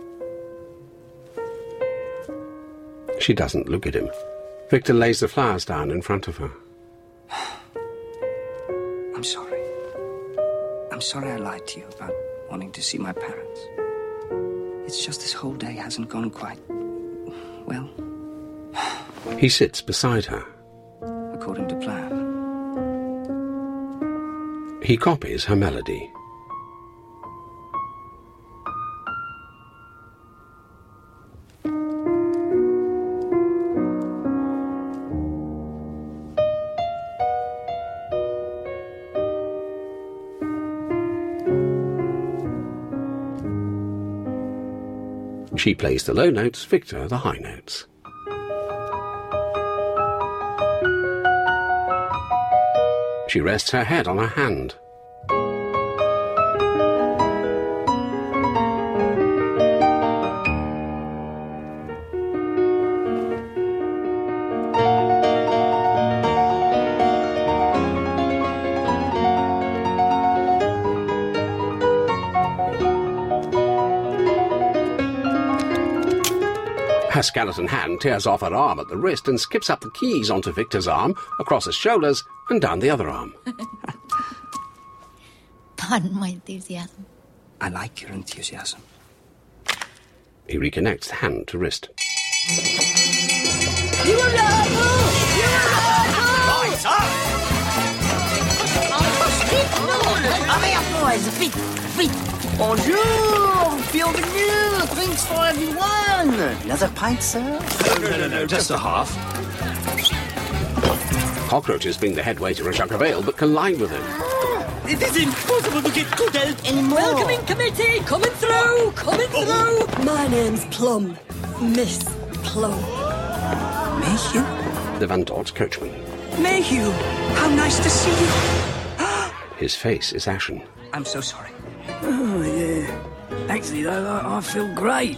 She doesn't look at him. Victor lays the flowers down in front of her. I'm sorry. I'm sorry I lied to you about wanting to see my parents. It's just this whole day hasn't gone quite... well... He sits beside her. according to plan. He copies her melody. She plays the low notes, Victor the high notes. She rests her head on her hand. Her skeleton hand tears off her arm at the wrist and skips up the keys onto Victor's arm, across his shoulders, and down the other arm. Pardon my enthusiasm. I like your enthusiasm. He reconnects hand to wrist. You arrival! You arrival! Lights up! Hurry up, boys! Vite! Vite! Bonjour! Bienvenue! Drinks for everyone! Another pint, sir? No, just a half. Cockroaches bring the head waiter a jug of ale, but collide with him. It is impossible to get good help anymore. Welcoming committee, coming through, coming through. My name's Plum. Miss Plum. Mayhew? The Van Dort's coachman. Mayhew! How nice to see you! His face is ashen. I'm so sorry. Oh, yeah. Actually, though, I feel great.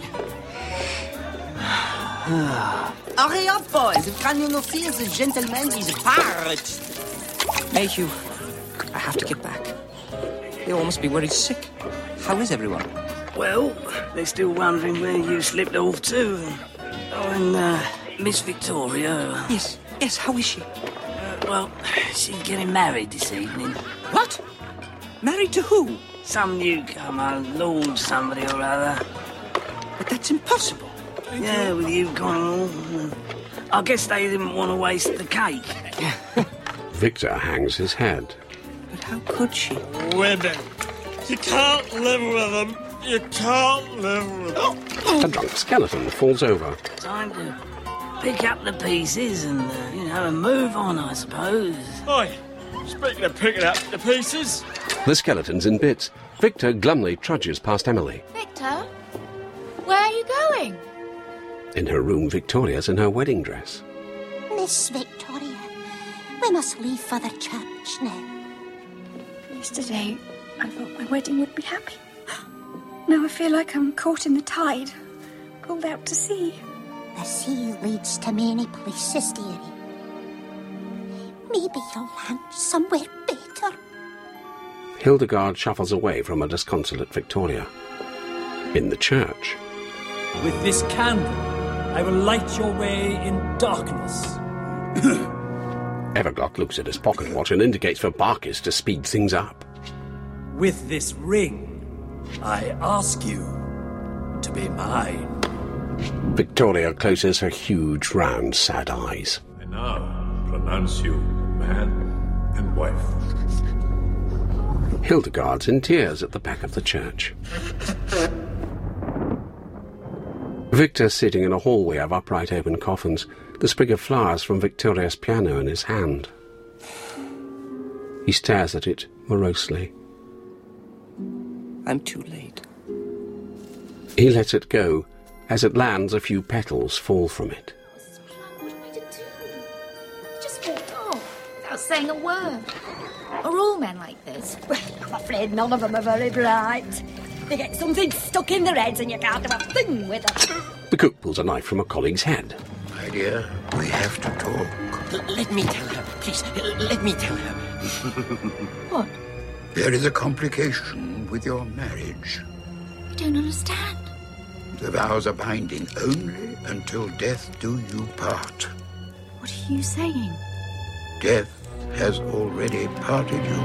Hurry up, boys! Can you not see the gentleman is parched? Mayhew, I have to get back. They all must be worried sick. How is everyone? Well, they're still wondering where you slipped off to. Oh, and Miss Victoria. Yes, how is she? Well, she's getting married this evening. What? Married to who? Some newcomer, Lord somebody or other. But that's impossible. Yeah, with you gone. I guess they didn't want to waste the cake. Victor hangs his head. But how could she? Women. You can't live with them. You can't live with them. A drunk skeleton falls over. Time to pick up the pieces and, and move on, I suppose. Oi, speaking of picking up the pieces. The skeleton's in bits. Victor glumly trudges past Emily. Victor, where are you going? In her room, Victoria's in her wedding dress. Miss Victoria, we must leave for the church now. Yesterday, I thought my wedding would be happy. Now I feel like I'm caught in the tide, pulled out to sea. The sea leads to many places, dearie. Maybe you'll land somewhere better. Hildegard shuffles away from a disconsolate Victoria. In the church. With this candle, I will light your way in darkness. Everglot looks at his pocket watch and indicates for Barkis to speed things up. With this ring, I ask you to be mine. Victoria closes her huge, round, sad eyes. I now pronounce you man and wife. Hildegard's in tears at the back of the church. Victor's sitting in a hallway of upright open coffins, the sprig of flowers from Victoria's piano in his hand. He stares at it morosely. I'm too late. He lets it go. As it lands, a few petals fall from it. What am I to do? He just walked off without saying a word. Are all men like this? Well, I'm afraid none of them are very bright. They get something stuck in their heads and you can't do a thing with them. The cook pulls a knife from a colleague's head. My dear, we have to talk. Let me tell her, please. Let me tell her. What? There is a complication with your marriage. I don't understand. The vows are binding only until death do you part. What are you saying? Death has already parted you.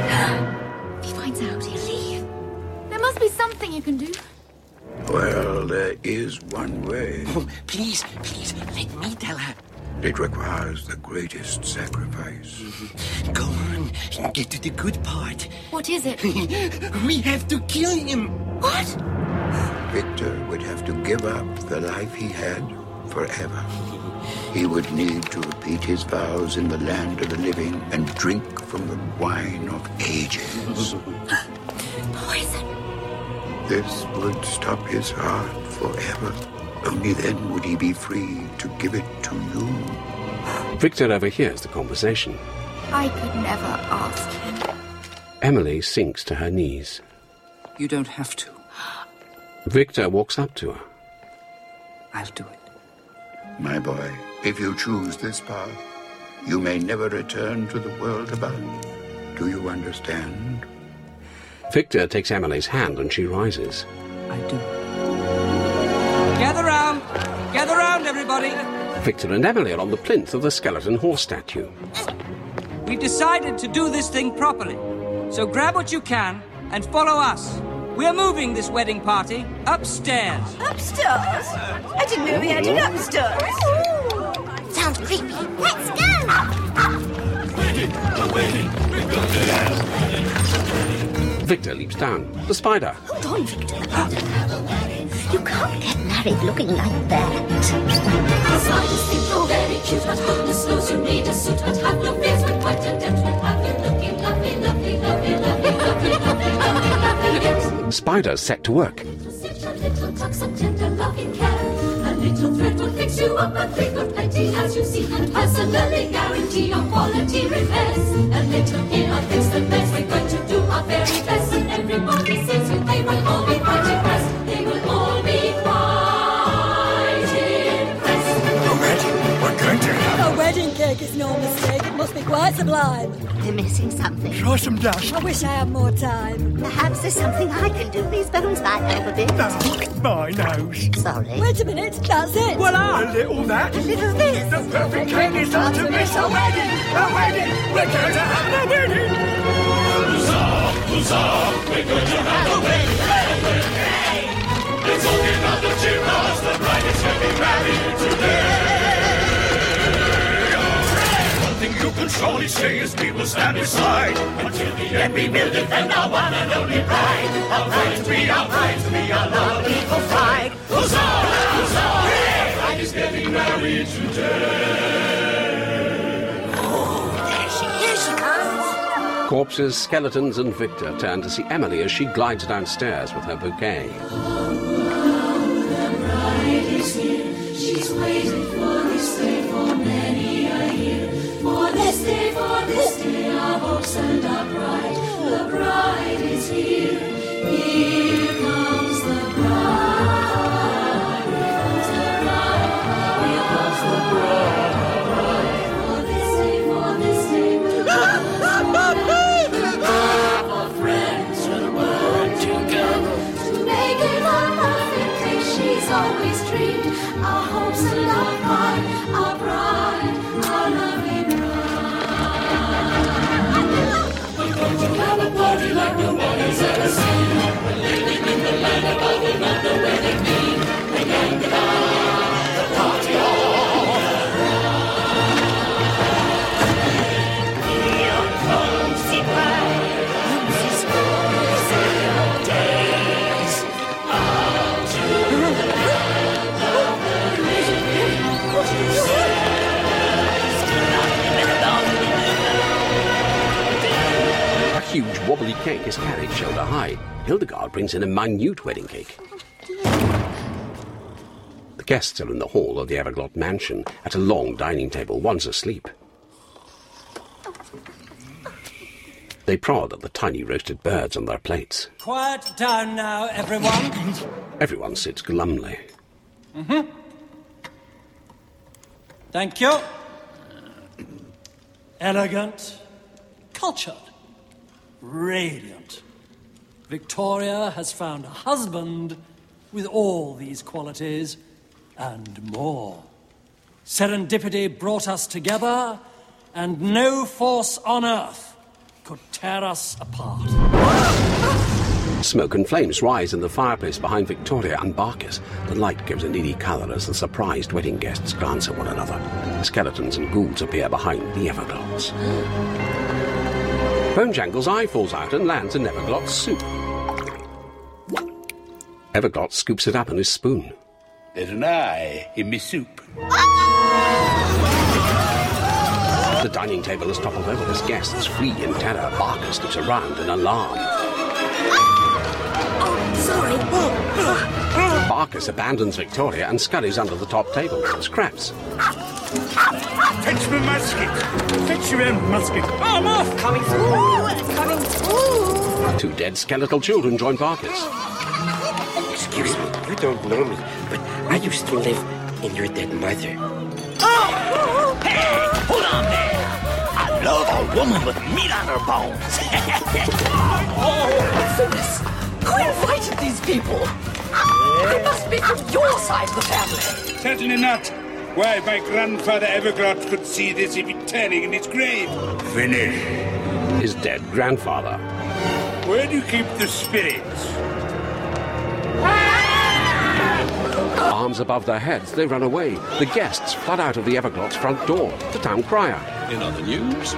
If he finds out, he'll leave. There must be something you can do. Well, there is one way. Oh, please, let me tell her. It requires the greatest sacrifice. Go on, get to the good part. What is it? We have to kill him. What? Victor would have to give up the life he had forever. He would need to repeat his vows in the land of the living and drink from the wine of ages. Poison. This would stop his heart forever. Only then would he be free to give it to you. Victor overhears the conversation. I could never ask him. Emily sinks to her knees. You don't have to. Victor walks up to her. I'll do it. My boy, if you choose this path, you may never return to the world above. Do you understand? Victor takes Emily's hand and she rises. I do. Gather round, everybody. Victor and Emily are on the plinth of the skeleton horse statue. We've decided to do this thing properly, so grab what you can and follow us. We're moving this wedding party upstairs. Upstairs? I didn't know we had it upstairs. Sounds creepy. Let's go! Victor leaps down. The spider. Hold on, Victor. You can't get married looking like that. Spiders think you're very cute, but goodness knows you need a suit. But have no fears, we're quite adept. We'll have you looking lovely, lovely, lovely, lovely, lovely, lovely, lovely, lovely, yes. Spiders set to work. Such a little tuck, some tender loving care. A little thread will fix you up, and we've got plenty, as you see, and personally guarantee your quality repairs. A little here, I'll fix the mess. We're going to do our very best, and everybody sees you. They will all be quite impressed. They will all be quite impressed. Imagine, we're going to have A wedding cake is no mistake. It must be quite sublime. They're missing something. Try some dust. I wish I had more time. Perhaps there's something I can do. These bones might help a bit. My nose. Sorry. Wait a minute, that's it. Voila! A little that. A little this. The perfect cake is not to miss a wedding. A wedding. We're going to have a wedding. Huzzah! Huzzah! We're going to have a wedding! It's all in on the cheer us. The bride is getting married today. One thing you can surely say is we will stand beside until the end. We will defend our one and only bride. Our bride to be, our bride to be, our lovely bride. Huzzah! Huzzah! The bride is getting married today. Here she comes. Corpses, skeletons, and Victor turn to see Emily as she glides downstairs with her bouquet. She's waited for this day for many a year. For this day, our hopes and our pride. The bride is here. Here comes the bride. Here comes the bride. Here comes the bride. For this day, we'll our friends will work together to make it a perfect day. She's always dreamed. Our hopes and our pride, our lovely bride. We're going to have a party like no one has ever seen. We're living in the land above, we'll not know where they've been. We're going to have the party on. Here comes the bride, this special days. Out to the A huge wobbly cake is carried shoulder high. Hildegard brings in a minute wedding cake. The guests are in the hall of the Everglot mansion at a long dining table. One's asleep. They prod at the tiny roasted birds on their plates. Quiet down now, everyone. Everyone sits glumly. Thank you. Elegant, cultured, radiant. Victoria has found a husband with all these qualities and more. Serendipity brought us together, and no force on earth could tear us apart. Smoke and flames rise in the fireplace behind Victoria and Barkis. The light gives a needy colour as the surprised wedding guests glance at one another. Skeletons and ghouls appear behind the Everglots. Bonejangle's eye falls out and lands in Everglot's soup. Everglot scoops it up in his spoon. There's an eye in me soup. The dining table is toppled over as guests flee in terror. Barkis looks around in alarm. Sorry. Barkis abandons Victoria and scurries under the top table. Scraps. Fetch my musket. Fetch your own musket. I'm off! Coming through! Coming through! Two dead skeletal children join Barkis. Excuse me, you don't know me, but I used to live in your dead mother. Oh! Hey, hold on there. I love a woman with meat on her bones. Oh, goodness. Who invited these people? They must be from your side of the family. Certainly not. Why, my grandfather Everglot could see this if he'd turning in his grave. Finish. His dead grandfather. Where do you keep the spirits? Arms above their heads, they run away. The guests flood out of the Everglot's front door. The town crier. In other news...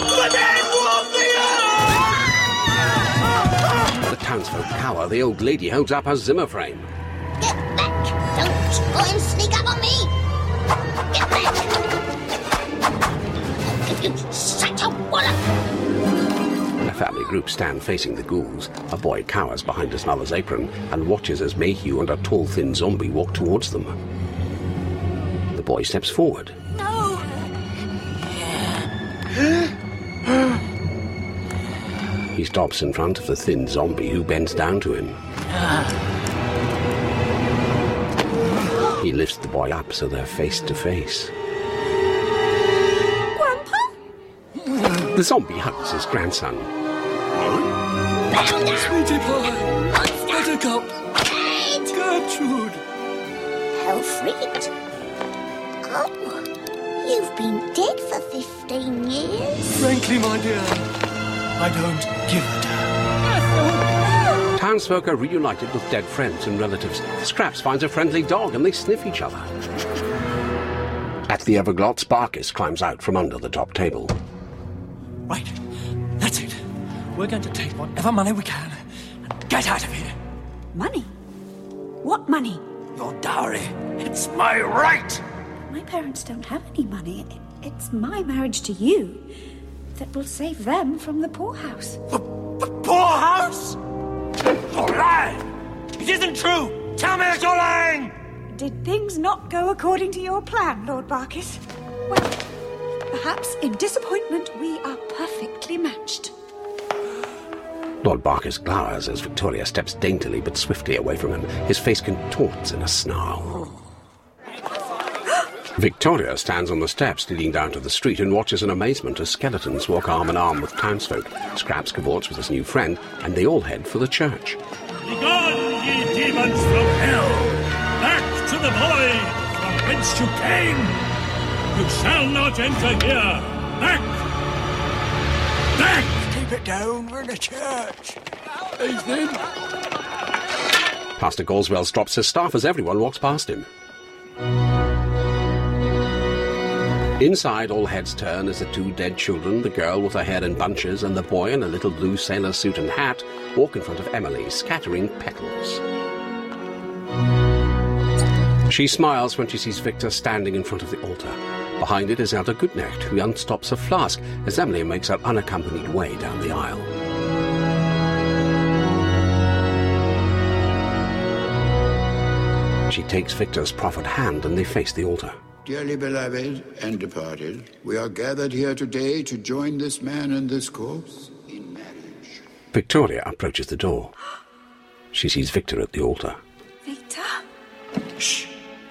The townsfolk cower. The old lady holds up her Zimmer frame. Get back! Don't try and sneak up on me! Get back! I'll give you such a wallop! A family group stand facing the ghouls. A boy cowers behind his mother's apron and watches as Mayhew and a tall, thin zombie walk towards them. The boy steps forward. No! He stops in front of the thin zombie who bends down to him. He lifts the boy up so they're face to face. The zombie hugs his grandson. Sweetie pie! Buttercup! Gertrude! Helfried? Oh, you've been dead for 15 years. Frankly, my dear, I don't give a damn. Townsfolk are reunited with dead friends and relatives. Scraps finds a friendly dog and they sniff each other. At the Everglot's, Barkis climbs out from under the top table. Right, that's it. We're going to take whatever money we can and get out of here. Money? What money? Your dowry. It's my right! My parents don't have any money. It's my marriage to you that will save them from the poorhouse. The poorhouse? You're lying! It isn't true! Tell me that you're lying! Did things not go according to your plan, Lord Barkis? Well, perhaps in disappointment we are perfectly matched. Lord Barkis glowers as Victoria steps daintily but swiftly away from him. His face contorts in a snarl. Victoria stands on the steps leading down to the street and watches in amazement as skeletons walk arm in arm with townsfolk. Scraps cavorts with his new friend, and they all head for the church. Begone, ye demons from hell! Back to the void from whence you came! You shall not enter here! Back! Back! Keep it down, we're in a church. Evening. Pastor Galswells drops his staff as everyone walks past him. Inside, all heads turn as the two dead children, the girl with her hair in bunches and the boy in a little blue sailor suit and hat, walk in front of Emily, scattering petals. She smiles when she sees Victor standing in front of the altar. Behind it is Elder Goodnecht, who unstops a flask as Emily makes her unaccompanied way down the aisle. She takes Victor's proffered hand and they face the altar. Dearly beloved and departed, we are gathered here today to join this man and this corpse in marriage. Victoria approaches the door. She sees Victor at the altar. Victor? Shh.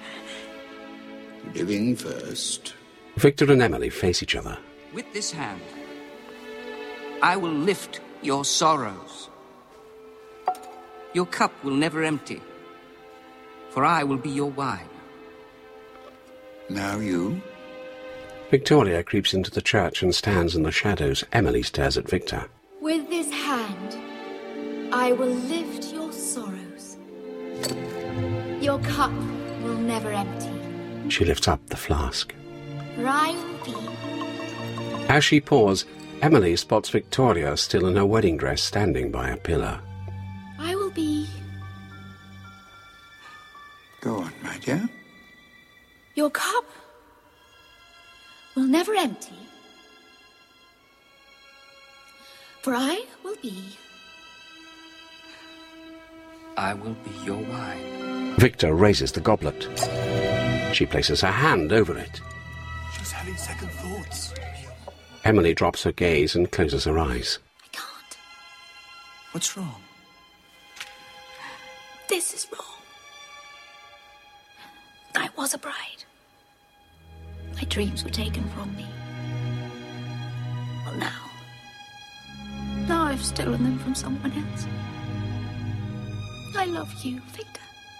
Living first. Victor and Emily face each other. With this hand, I will lift your sorrows. Your cup will never empty, for I will be your wine. Now you? Victoria creeps into the church and stands in the shadows. Emily stares at Victor. With this hand, I will lift your sorrows. Your cup will never empty. She lifts up the flask. For I will be. As she pours, Emily spots Victoria still in her wedding dress standing by a pillar. I will be. Go on, my dear. Your cup will never empty. For I will be. I will be your wine. Victor raises the goblet. She places her hand over it. She's having second thoughts. Emily drops her gaze and closes her eyes. I can't. What's wrong? This is wrong. I was a bride. My dreams were taken from me. Well, now I've stolen them from someone else. I love you, Victor.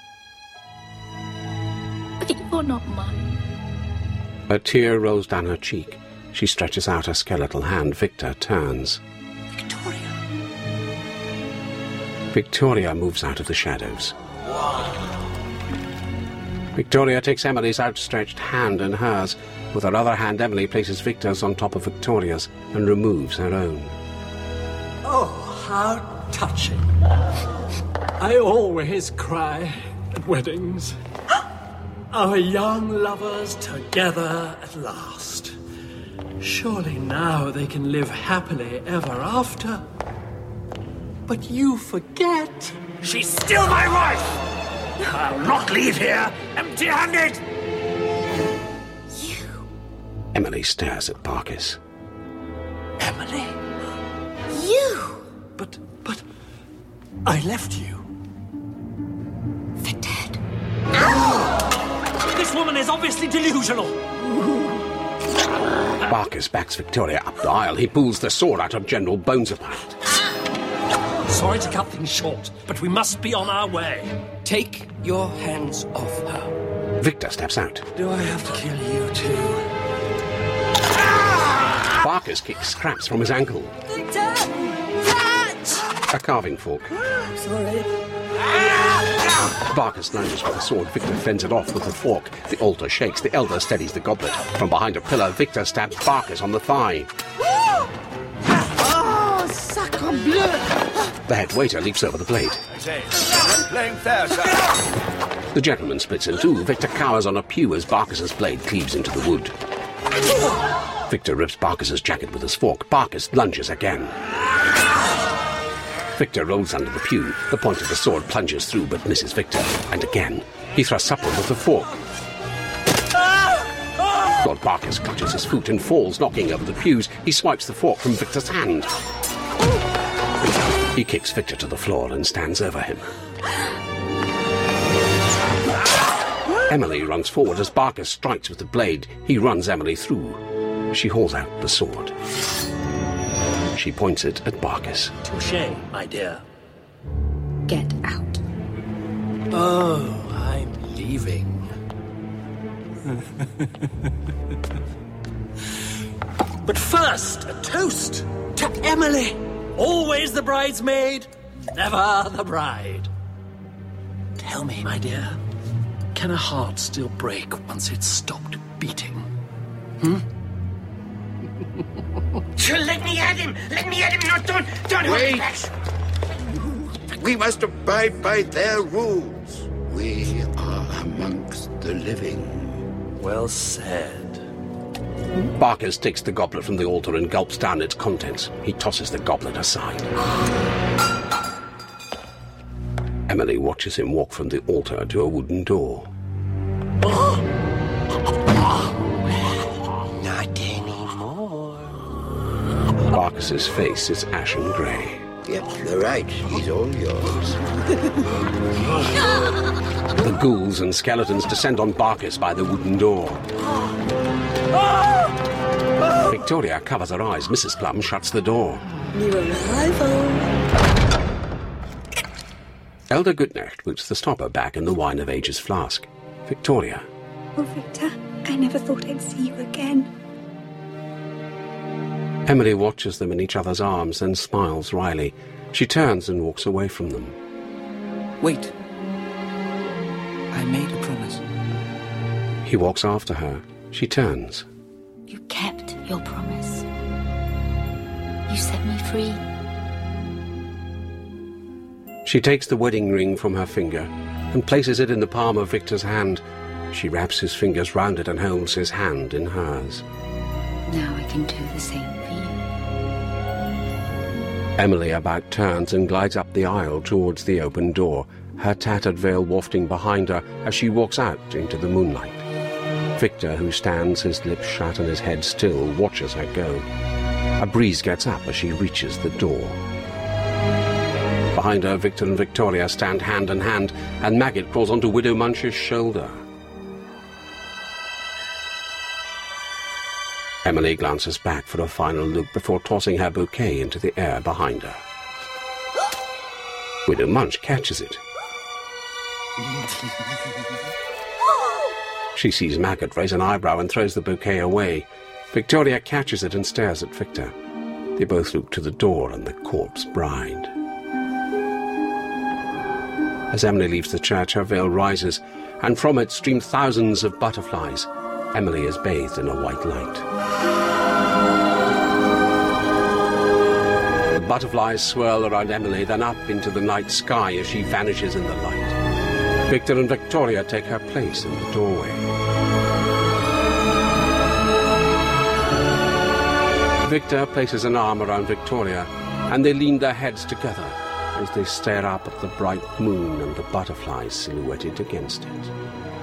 But you're not mine. A tear rolls down her cheek. She stretches out her skeletal hand. Victor turns. Victoria. Victoria moves out of the shadows. Victoria takes Emily's outstretched hand in hers. With her other hand, Emily places Victor's on top of Victoria's and removes her own. Oh, how touching. I always cry at weddings. Our young lovers together at last. Surely now they can live happily ever after. But you forget. She's still my wife! I'll not leave here empty-handed! Emily stares at Barkis. Emily? You! But I left you. For dead. This woman is obviously delusional. Barkis backs Victoria up the aisle. He pulls the sword out of General Bonesapart. Sorry to cut things short, but we must be on our way. Take your hands off her. Victor steps out. Do I have to kill you too? Barkis kicks scraps from his ankle. Victor! Catch! A carving fork. Sorry. Barkis lunges with the sword. Victor fends it off with the fork. The altar shakes. The elder steadies the goblet. From behind a pillar, Victor stabs Barkis on the thigh. Oh, sacre bleu! The head waiter leaps over the blade. Playing fair, sir. The gentleman splits in two. Victor cowers on a pew as Barkis's blade cleaves into the wood. Victor rips Barkis's jacket with his fork. Barkis lunges again. Victor rolls under the pew. The point of the sword plunges through but misses Victor. And again, he thrusts upward with the fork. Lord Barkis clutches his foot and falls, knocking over the pews. He swipes the fork from Victor's hand. He kicks Victor to the floor and stands over him. Emily runs forward as Barkis strikes with the blade. He runs Emily through. She hauls out the sword. She points it at Barkis. Touché, my dear. Get out. Oh, I'm leaving. But first, a toast to Emily. Always the bridesmaid, never the bride. Tell me, my dear, can a heart still break once it's stopped beating? Sure, let me at him! Let me at him! No, don't hold me back! We must abide by their rules. We are amongst the living. Well said. Barkis takes the goblet from the altar and gulps down its contents. He tosses the goblet aside. Emily watches him walk from the altar to a wooden door. Not anymore. Barkis's face is ashen grey. Yep, you're right. He's all yours. The ghouls and skeletons descend on Barkis by the wooden door. Victoria covers her eyes. Mrs. Plum shuts the door. New arrival. Elder Gutnecht puts the stopper back in the Wine of Ages flask. Victoria. Oh, Victor, I never thought I'd see you again. Emily watches them in each other's arms, then smiles wryly. She turns and walks away from them. Wait. I made a promise. He walks after her. She turns. You kept your promise. You set me free. She takes the wedding ring from her finger and places it in the palm of Victor's hand. She wraps his fingers round it and holds his hand in hers. Now I can do the same for you. Emily about turns and glides up the aisle towards the open door, her tattered veil wafting behind her as she walks out into the moonlight. Victor, who stands, his lips shut and his head still, watches her go. A breeze gets up as she reaches the door. Behind her, Victor and Victoria stand hand in hand, and Maggot crawls onto Widow Munch's shoulder. Emily glances back for a final look before tossing her bouquet into the air behind her. Widow Munch catches it. She sees Maggot raise an eyebrow and throws the bouquet away. Victoria catches it and stares at Victor. They both look to the door and the corpse bride. As Emily leaves the church, her veil rises, and from it stream thousands of butterflies. Emily is bathed in a white light. The butterflies swirl around Emily, then up into the night sky as she vanishes in the light. Victor and Victoria take her place in the doorway. Victor places an arm around Victoria, and they lean their heads together as they stare up at the bright moon and the butterflies silhouetted against it.